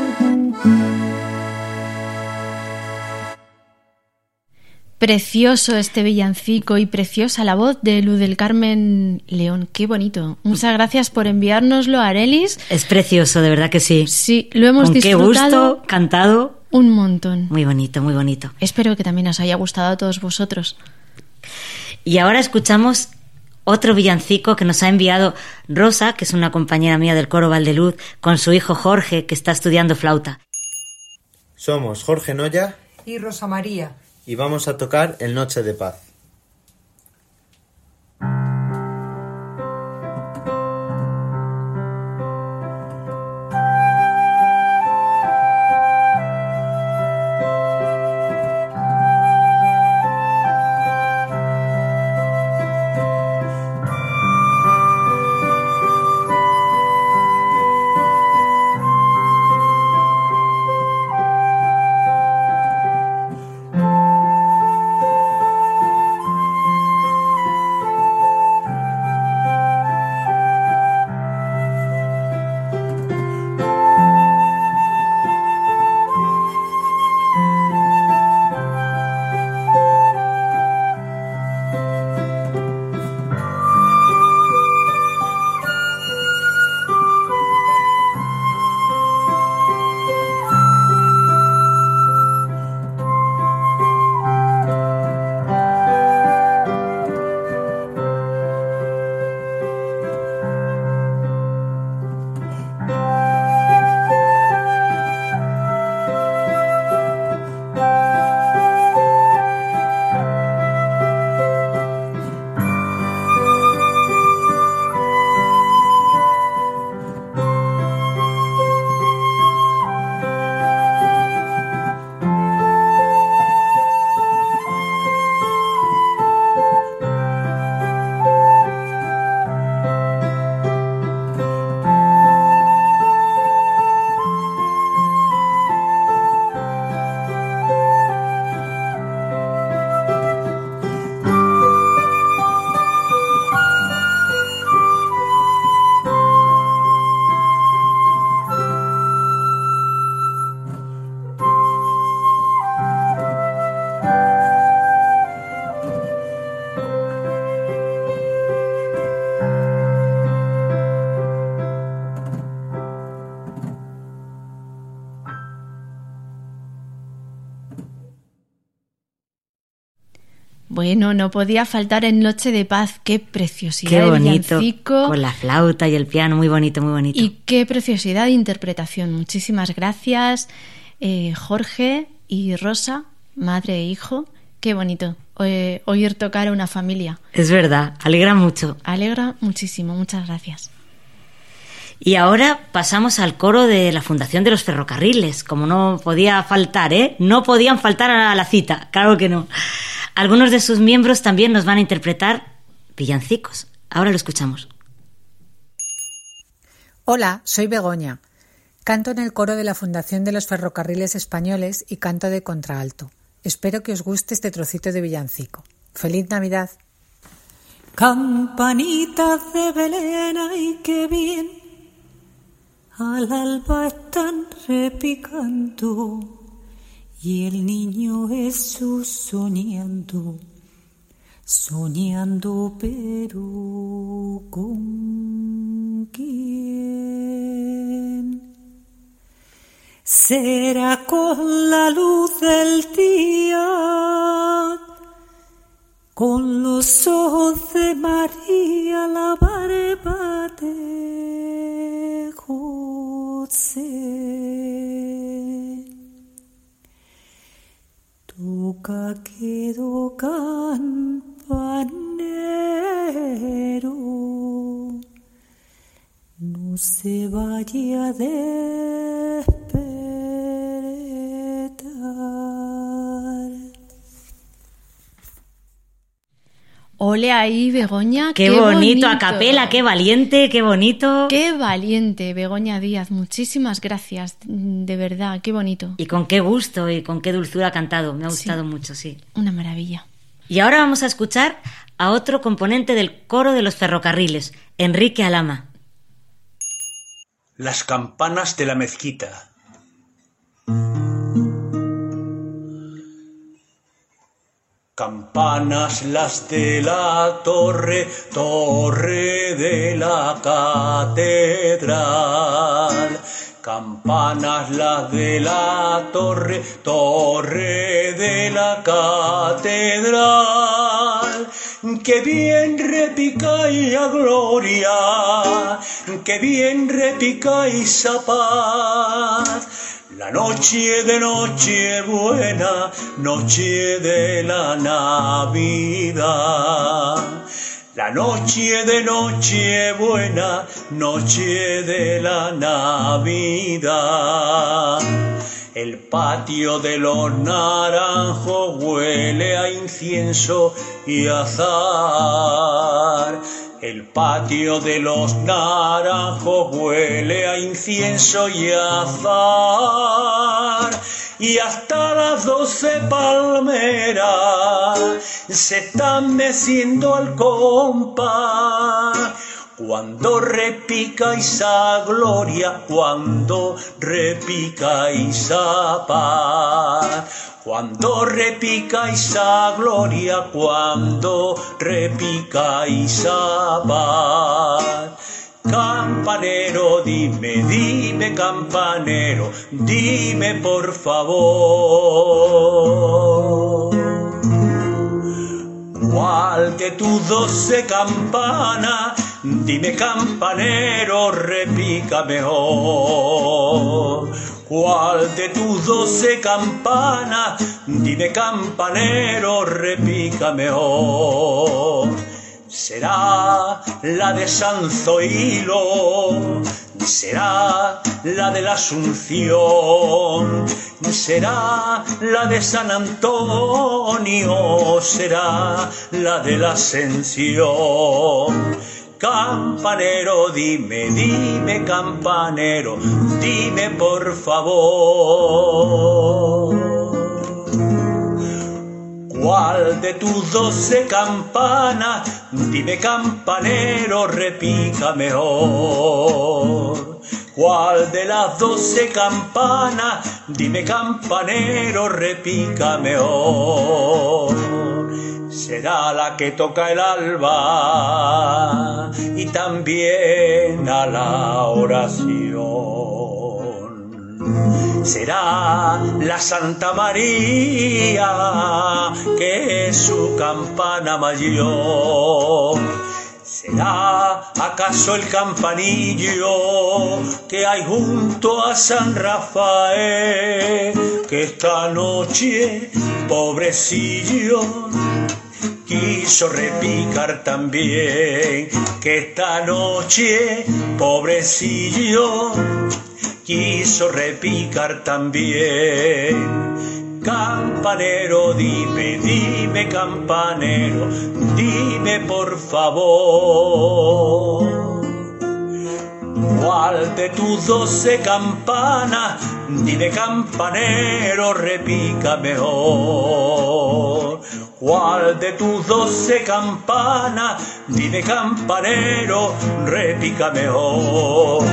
Precioso este villancico y preciosa la voz de Luz del Carmen León. Qué bonito. Muchas gracias por enviárnoslo, Arelis. Es precioso, de verdad que sí. Sí, lo hemos Con disfrutado. Qué gusto, cantado. Un montón. Muy bonito, muy bonito. Espero que también os haya gustado a todos vosotros. Y ahora escuchamos otro villancico que nos ha enviado Rosa, que es una compañera mía del coro Valdeluz, con su hijo Jorge, que está estudiando flauta. Somos Jorge Noya y Rosa María, y vamos a tocar el Noche de Paz. Bueno, no podía faltar en Noche de Paz. Qué preciosidad Qué de bonito, villancico. con la flauta y el piano, muy bonito, muy bonito. Y qué preciosidad de interpretación. Muchísimas gracias, eh, Jorge y Rosa, madre e hijo. Qué bonito eh, oír tocar a una familia. Es verdad, alegra mucho. Alegra muchísimo, muchas gracias. Y ahora pasamos al coro de la Fundación de los Ferrocarriles, como no podía faltar, ¿eh? No podían faltar a la cita, claro que no. Algunos de sus miembros también nos van a interpretar villancicos. Ahora lo escuchamos. Hola, soy Begoña. Canto en el coro de la Fundación de los Ferrocarriles Españoles y canto de contralto. Espero que os guste este trocito de villancico. ¡Feliz Navidad! Campanitas de Belén, ay qué bien, al alba están repicando y el niño Jesús soñando, soñando pero ¿con quién? Será con la luz del día, con los ojos de María, la barba de José. Toca quedo campanero, no se vaya a despertar. Ole ahí, Begoña. Qué, qué bonito, bonito, a capela, qué valiente, qué bonito. Qué valiente, Begoña Díaz. Muchísimas gracias, de verdad, qué bonito. Y con qué gusto y con qué dulzura ha cantado. Me ha gustado sí, mucho, sí. Una maravilla. Y ahora vamos a escuchar a otro componente del coro de los ferrocarriles, Enrique Alama. Las campanas de la mezquita. Campanas las de la torre, torre de la catedral. Campanas las de la torre, torre de la catedral. Que bien repicáis a gloria, que bien repicáis a paz. La noche de noche buena, noche de la Navidad. La noche de noche buena, noche de la Navidad. El patio de los naranjos huele a incienso y azahar. El patio de los naranjos huele a incienso y azahar. Y hasta las doce palmeras se están meciendo al compás. Cuando repica esa gloria, cuando repica esa paz. Cuando repica esa gloria, cuando repica esa paz. Campanero, dime, dime, campanero, dime por favor. ¿Cuál de tus doce campanas, dime campanero, repica mejor? ¿Cuál de tus doce campanas, dime campanero, repica mejor? ¿Será la de San Zoilo? ¿Será la de la Asunción? ¿Será la de San Antonio? ¿Será la de la Ascensión? Campanero, dime, dime, campanero, dime por favor. ¿Cuál de tus doce campanas, dime campanero, repica mejor? ¿Cuál de las doce campanas, dime campanero, repica mejor? Será la que toca el alba y también a la oración. Será la Santa María, que es su campana mayor. ¿Será acaso el campanillo que hay junto a San Rafael, que esta noche, pobrecillo, quiso repicar también? Que esta noche, pobrecillo, quiso repicar también. Campanero, dime, dime, campanero, dime por favor, ¿cuál de tus doce campanas, dime campanero, repica mejor? ¿Cuál de tus doce campanas, dime campanero, repica mejor?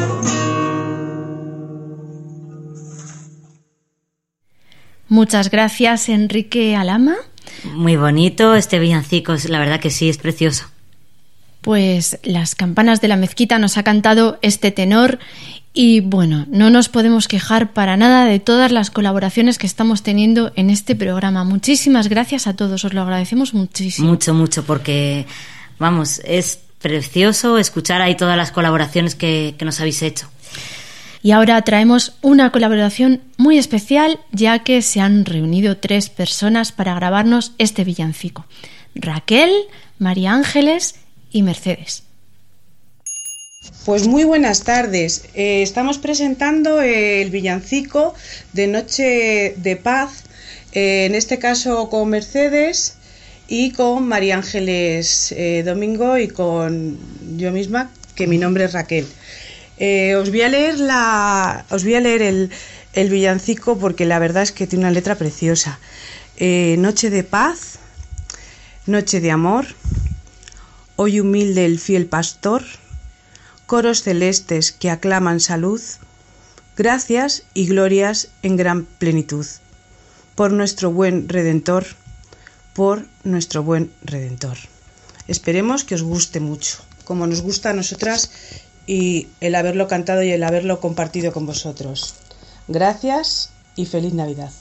Muchas gracias, Enrique Alama. Muy bonito este villancico, la verdad que sí, es precioso. Pues las campanas de la mezquita nos ha cantado este tenor y bueno, no nos podemos quejar para nada de todas las colaboraciones que estamos teniendo en este programa. Muchísimas gracias a todos, os lo agradecemos muchísimo. Mucho, mucho, porque vamos, es precioso escuchar ahí todas las colaboraciones que, que nos habéis hecho. Y ahora traemos una colaboración muy especial, ya que se han reunido tres personas para grabarnos este villancico: Raquel, María Ángeles y Mercedes. Pues muy buenas tardes. Eh, estamos presentando el villancico de Noche de Paz, eh, en este caso con Mercedes y con María Ángeles eh, Domingo y con yo misma, que mi nombre es Raquel. Eh, os voy a leer la, os voy a leer el, el villancico porque la verdad es que tiene una letra preciosa. Eh, noche de paz, noche de amor, hoy humilde el fiel pastor, coros celestes que aclaman salud, gracias y glorias en gran plenitud, por nuestro buen Redentor, por nuestro buen Redentor. Esperemos que os guste mucho, como nos gusta a nosotras, y el haberlo cantado y el haberlo compartido con vosotros. Gracias y feliz Navidad.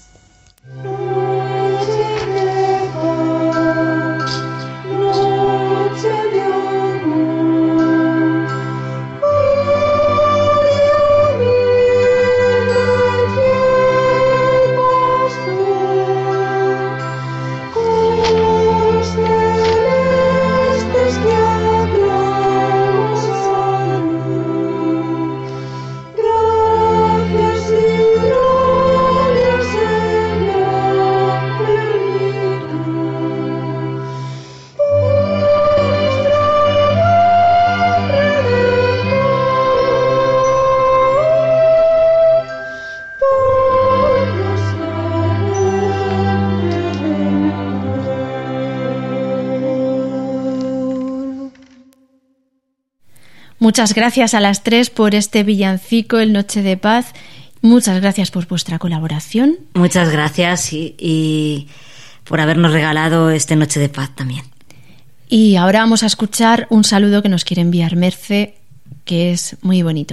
Muchas gracias a las tres por este villancico, el Noche de Paz. Muchas gracias por vuestra colaboración. Muchas gracias y, y por habernos regalado este Noche de Paz también. Y ahora vamos a escuchar un saludo que nos quiere enviar Merce, que es muy bonito.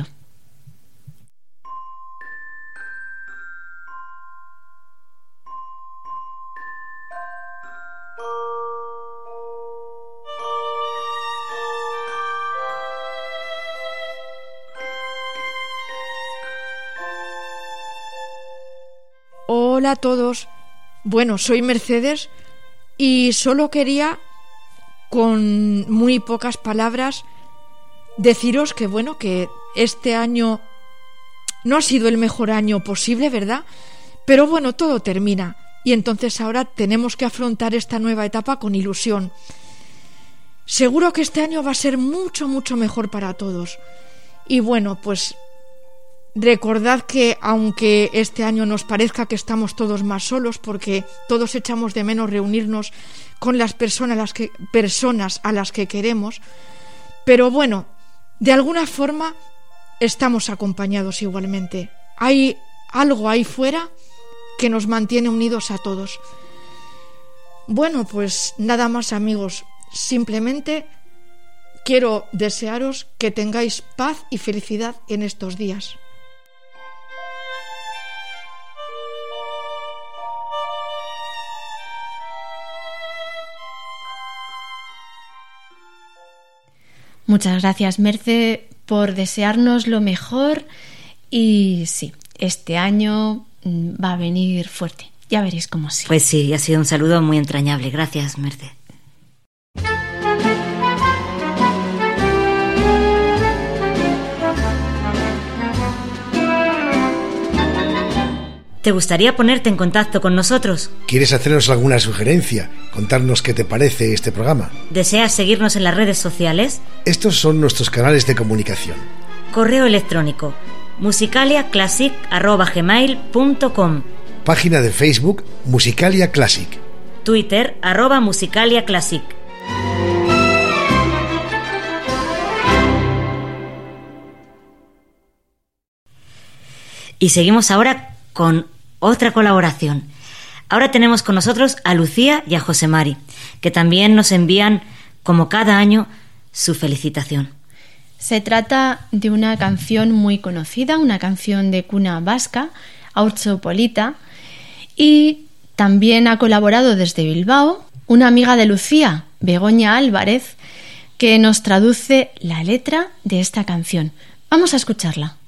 Hola a todos. Bueno, soy Mercedes y solo quería, con muy pocas palabras, deciros que bueno, que este año no ha sido el mejor año posible, ¿verdad? Pero bueno, todo termina y entonces ahora tenemos que afrontar esta nueva etapa con ilusión. Seguro que este año va a ser mucho, mucho mejor para todos. Y bueno, pues recordad que aunque este año nos parezca que estamos todos más solos, porque todos echamos de menos reunirnos con las personas, las que, personas a las que queremos, pero bueno, de alguna forma estamos acompañados igualmente. Hay algo ahí fuera que nos mantiene unidos a todos. Bueno, pues nada más, amigos, simplemente quiero desearos que tengáis paz y felicidad en estos días. Muchas gracias, Merce, por desearnos lo mejor. Y sí, este año va a venir fuerte. Ya veréis cómo sí. Pues sí, ha sido un saludo muy entrañable. Gracias, Merce. ¿Te gustaría ponerte en contacto con nosotros? ¿Quieres hacernos alguna sugerencia? ¿Contarnos qué te parece este programa? ¿Deseas seguirnos en las redes sociales? Estos son nuestros canales de comunicación. Correo electrónico musicaliaclassic arroba gmail punto com. Página de Facebook Musicalia Classic. Twitter arroba musicaliaclassic. Y seguimos ahora con otra colaboración. Ahora tenemos con nosotros a Lucía y a José Mari, que también nos envían, como cada año, su felicitación. Se trata de una canción muy conocida, una canción de cuna vasca, Haurtxo Polita, y también ha colaborado desde Bilbao una amiga de Lucía, Begoña Álvarez, que nos traduce la letra de esta canción. Vamos a escucharla.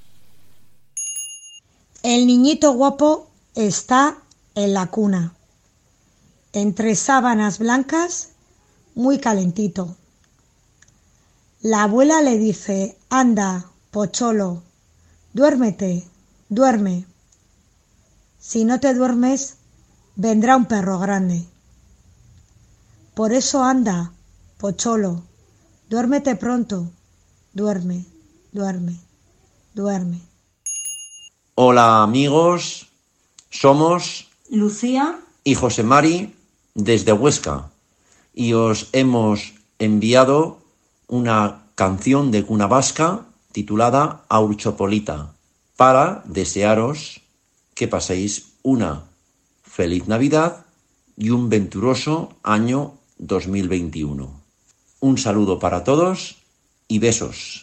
El niñito guapo está en la cuna, entre sábanas blancas, muy calentito. La abuela le dice: anda, pocholo, duérmete, duerme. Si no te duermes, vendrá un perro grande. Por eso anda, pocholo, duérmete pronto, duerme, duerme, duerme. Hola amigos, somos Lucía y José Mari desde Huesca y os hemos enviado una canción de cuna vasca titulada Haurtxo Polita para desearos que paséis una feliz Navidad y un venturoso año dos mil veintiuno. Un saludo para todos y besos.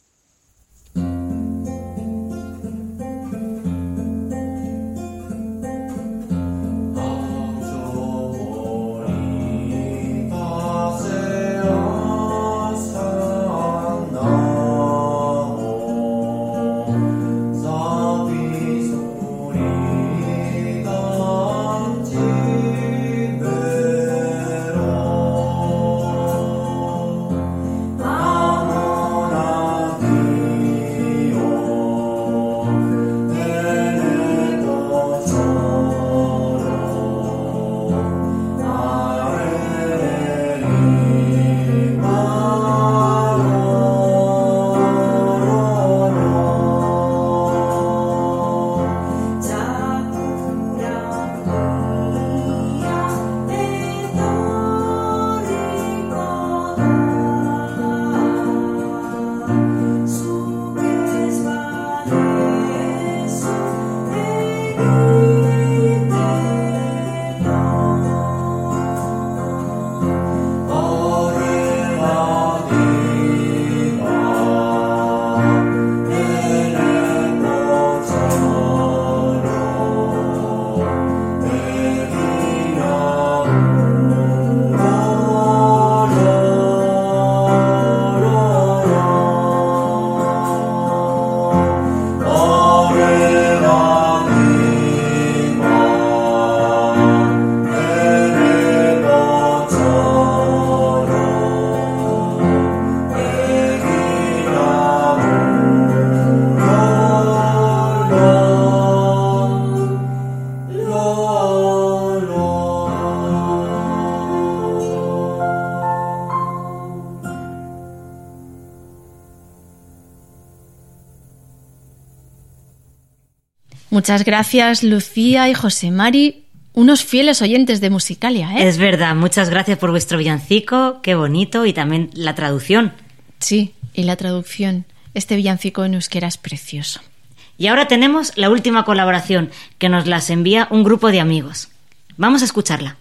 Muchas gracias, Lucía y José Mari, unos fieles oyentes de Musicalia, ¿eh? Es verdad, muchas gracias por vuestro villancico, qué bonito, y también la traducción. Sí, y la traducción. Este villancico en euskera es precioso. Y ahora tenemos la última colaboración, que nos las envía un grupo de amigos. Vamos a escucharla.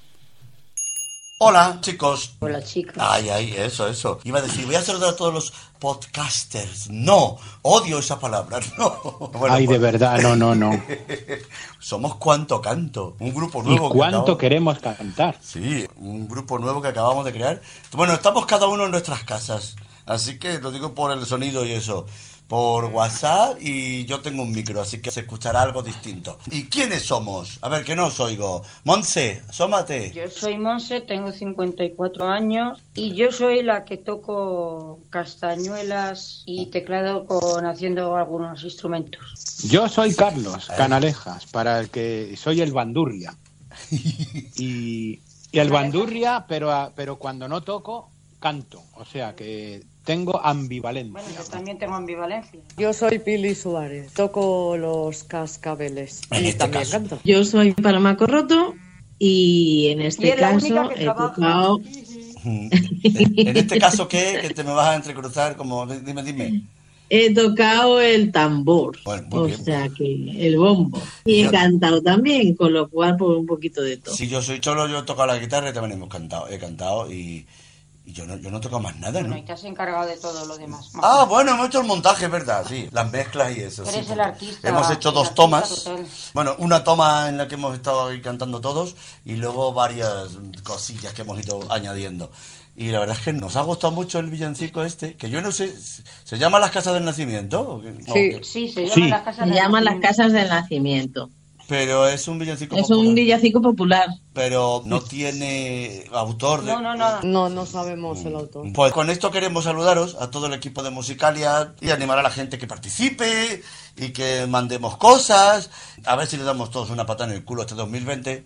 Hola, chicos. Hola, chicos. Ay, ay, eso, eso. Iba a decir, voy a saludar a todos los podcasters. No, odio esa palabra, no. Bueno, ay, pues... de verdad, no, no, no. Somos Cuánto Canto, un grupo nuevo. ¿Y cuánto que acabamos... queremos cantar? Sí, un grupo nuevo que acabamos de crear. Bueno, estamos cada uno en nuestras casas. Así que lo digo por el sonido y eso. Por WhatsApp, y yo tengo un micro, así que se escuchará algo distinto. ¿Y quiénes somos? A ver, que no os oigo. Monse, asómate. Yo soy Monse, tengo cincuenta y cuatro años y yo soy la que toco castañuelas y teclado con haciendo algunos instrumentos. Yo soy Carlos Canalejas, para el que soy el bandurria. Y, y el bandurria, pero, pero cuando no toco, canto. O sea que tengo ambivalencia. Bueno, yo también tengo ambivalencia. Yo soy Pili Suárez, toco los cascabeles y este también caso. canto. Yo soy Paloma Corroto y en este Y es la caso única que he trabaja. tocado... En este caso, ¿qué? Que te me vas a entrecruzar, como, dime, dime. He tocado el tambor, Bueno, muy o bien. sea que el bombo. Y he Yo- cantado también, con lo cual pues un poquito de todo. Si yo soy cholo, yo he tocado la guitarra y también hemos cantado, he cantado y, y yo no yo no he tocado más nada, Bueno, ¿no? y te has encargado de todo lo demás. Ah, bueno, hemos hecho el montaje, ¿verdad? Sí, las mezclas y eso. Eres sí, el porque artista, hemos hecho el dos artista tomas. total. Bueno, una toma en la que hemos estado ahí cantando todos y luego varias cosillas que hemos ido añadiendo. Y la verdad es que nos ha gustado mucho el villancico este, que yo no sé, ¿se llama Las Casas del Nacimiento? ¿O qué? No, Sí, ¿qué? Sí, se llaman Sí. las casas Se de llaman las nacimiento. casas del nacimiento. Pero es un villancico Es popular. un villancico popular. Pero no tiene autor de... No, no, no. No, no sabemos el autor. Pues con esto queremos saludaros a todo el equipo de Musicalia y animar a la gente que participe y que mandemos cosas. A ver si le damos todos una patada en el culo este dos mil veinte,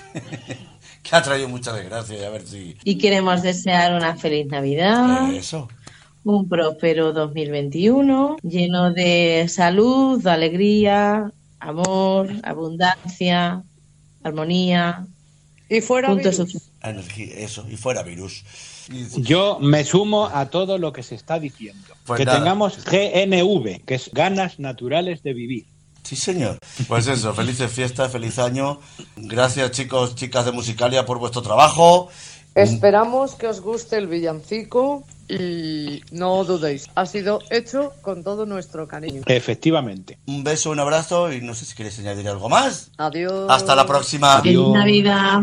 que ha traído mucha desgracia, y a ver si... Y queremos desear una feliz Navidad, Eso. un próspero dos mil veintiuno, lleno de salud, de alegría, amor, abundancia, armonía. Y fuera puntos virus. sus- Energía, eso, y fuera virus. Y- Yo me sumo a todo lo que se está diciendo. Pues que nada. tengamos G N V, que es ganas naturales de vivir. Sí, señor. Pues eso, felices fiestas, feliz año. Gracias, chicos, chicas de Musicalia, por vuestro trabajo. Esperamos que os guste el villancico y no dudéis, ha sido hecho con todo nuestro cariño. Efectivamente. Un beso, un abrazo y no sé si queréis añadir algo más. Adiós. Hasta la próxima. Feliz Navidad.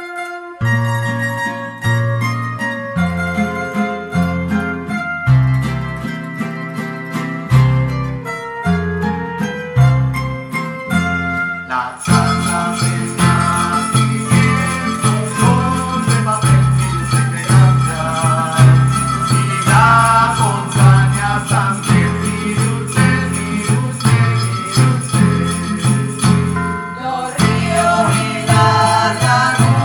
La casa del nacimiento son de papel y de gracia, y la montaña también, mire usted, mire usted, mire usted. Los ríos y la llanura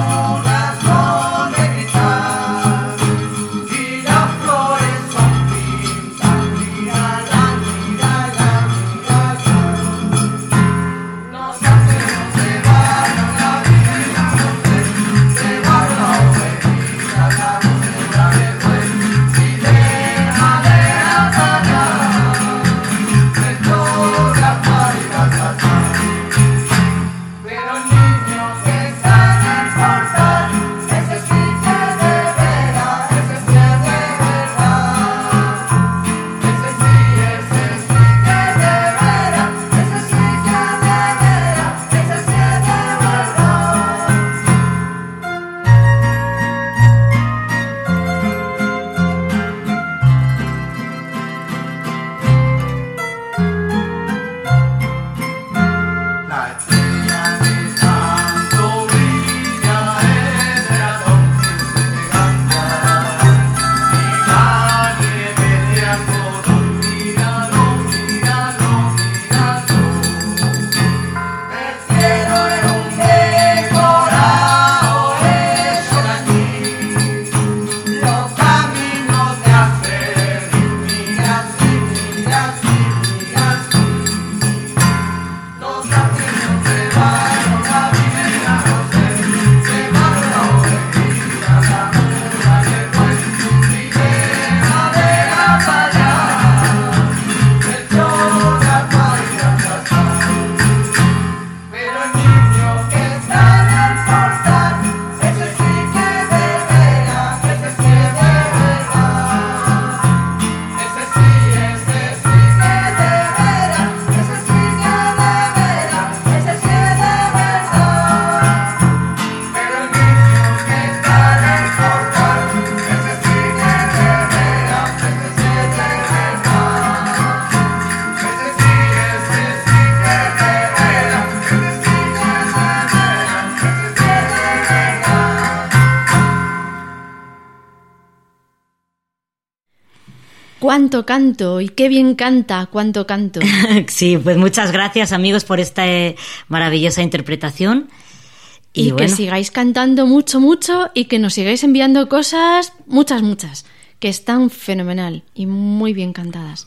cuánto canto y qué bien canta, cuánto canto. Sí, pues muchas gracias, amigos, por esta eh, maravillosa interpretación. Y, y bueno, que sigáis cantando mucho, mucho y que nos sigáis enviando cosas, muchas, muchas, que están fenomenal y muy bien cantadas.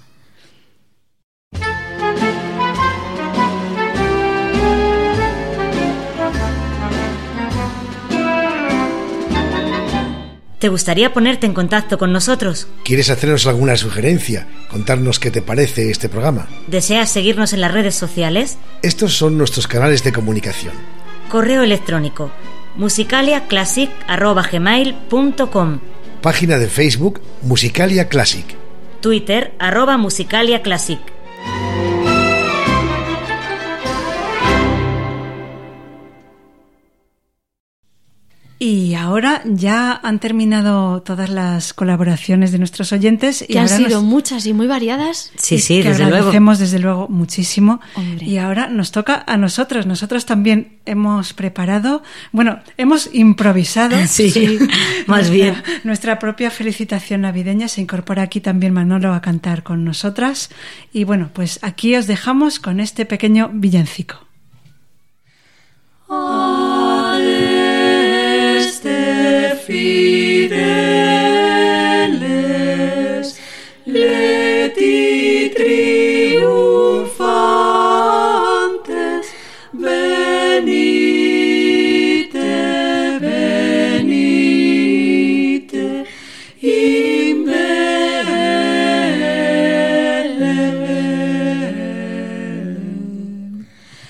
¿te gustaría ponerte en contacto con nosotros? ¿Quieres hacernos alguna sugerencia? ¿Contarnos qué te parece este programa? ¿Deseas seguirnos en las redes sociales? Estos son nuestros canales de comunicación. Correo electrónico musicaliaclassic arroba gmail punto com. Página de Facebook Musicalia Classic. Twitter arroba musicaliaclassic. Y ahora ya han terminado todas las colaboraciones de nuestros oyentes. Que y han ahora sido nos... muchas y muy variadas. Sí, sí, que desde luego. agradecemos desde luego muchísimo. Hombre. Y ahora nos toca a nosotros. Nosotros también hemos preparado, bueno, hemos improvisado. Sí, sí, más nuestra, bien. Nuestra propia felicitación navideña. Se incorpora aquí también Manolo a cantar con nosotras. Y bueno, pues aquí os dejamos con este pequeño villancico. Adeste fideles leti triunfantes venite venite in Betlem.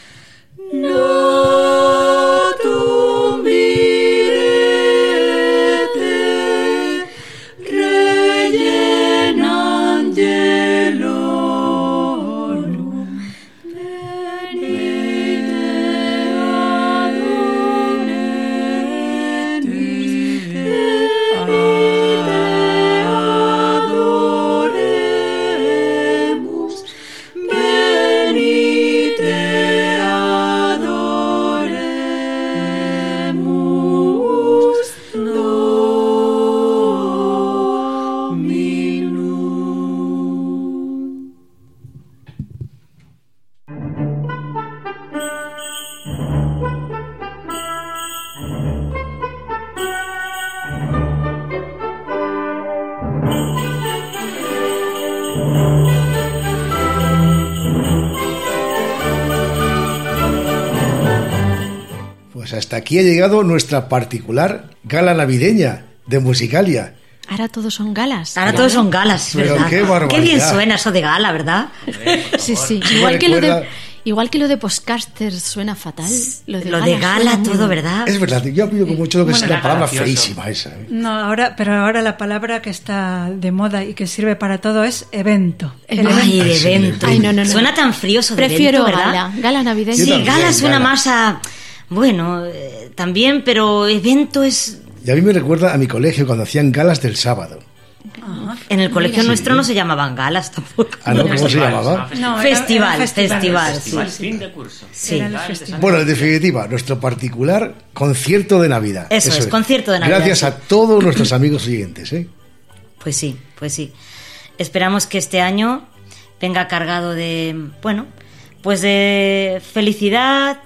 Natum virete Regem angelorum venite adoremus venite adoremus Dominum. Pues hasta aquí ha llegado nuestra particular gala navideña de Musicalia. Ahora todos son galas. Ahora todos son galas, Pero ¿verdad? qué barbaridad. bien suena eso de gala, ¿verdad? Sí, sí. Sí, Igual me que, lo recuerda- de, igual que lo de Postcaster suena fatal. Lo de Lo gala, de gala, suena muy todo, bien. ¿verdad? Es verdad, yo apoyo con mucho lo que es Bueno, la palabra gracioso. feísima esa. ¿eh? No, ahora, pero ahora la palabra que está de moda y que sirve para todo es evento. El Ay, evento. de evento. Ay, no, no, no. Suena tan frío eso de Prefiero evento, ¿verdad? gala, gala navideña. Sí, también, gala suena gala. más a... Bueno, eh, también, pero evento es... Y a mí me recuerda a mi colegio cuando hacían galas del sábado. En el colegio Sí. nuestro no se llamaban galas tampoco. Ah, ¿no? ¿Cómo se llamaba? No, era- festival, era festival, festival, sí. Fin de curso. Sí. Era el festival. Bueno, en definitiva, nuestro particular concierto de Navidad. Eso es, concierto de Navidad, Gracias sí. a todos nuestros amigos oyentes. ¿eh? Pues sí, pues sí. Esperamos que este año venga cargado de, bueno, pues de felicidad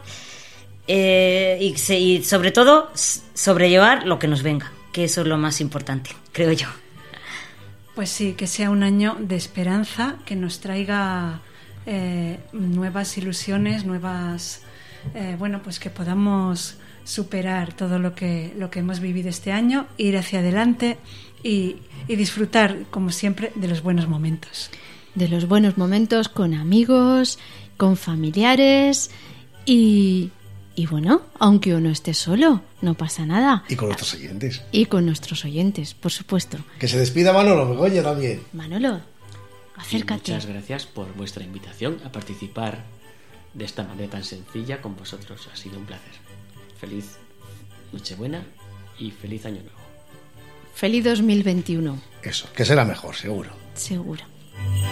eh, y, se- y sobre todo s- sobrellevar lo que nos venga, que eso es lo más importante, creo yo. Pues sí, que sea un año de esperanza, que nos traiga eh, nuevas ilusiones, nuevas, eh, bueno, pues que podamos superar todo lo que lo que hemos vivido este año, ir hacia adelante y, y disfrutar, como siempre, de los buenos momentos. De los buenos momentos con amigos, con familiares y, y bueno, aunque uno esté solo, no pasa nada. Y con nuestros oyentes. Y con nuestros oyentes, por supuesto. Que se despida Manolo, Begoña también. Manolo, Y acércate. muchas gracias por vuestra invitación a participar de esta manera tan sencilla con vosotros. Ha sido un placer. Feliz Nochebuena y feliz Año Nuevo. Feliz dos mil veintiuno, Eso, que será mejor, seguro. seguro.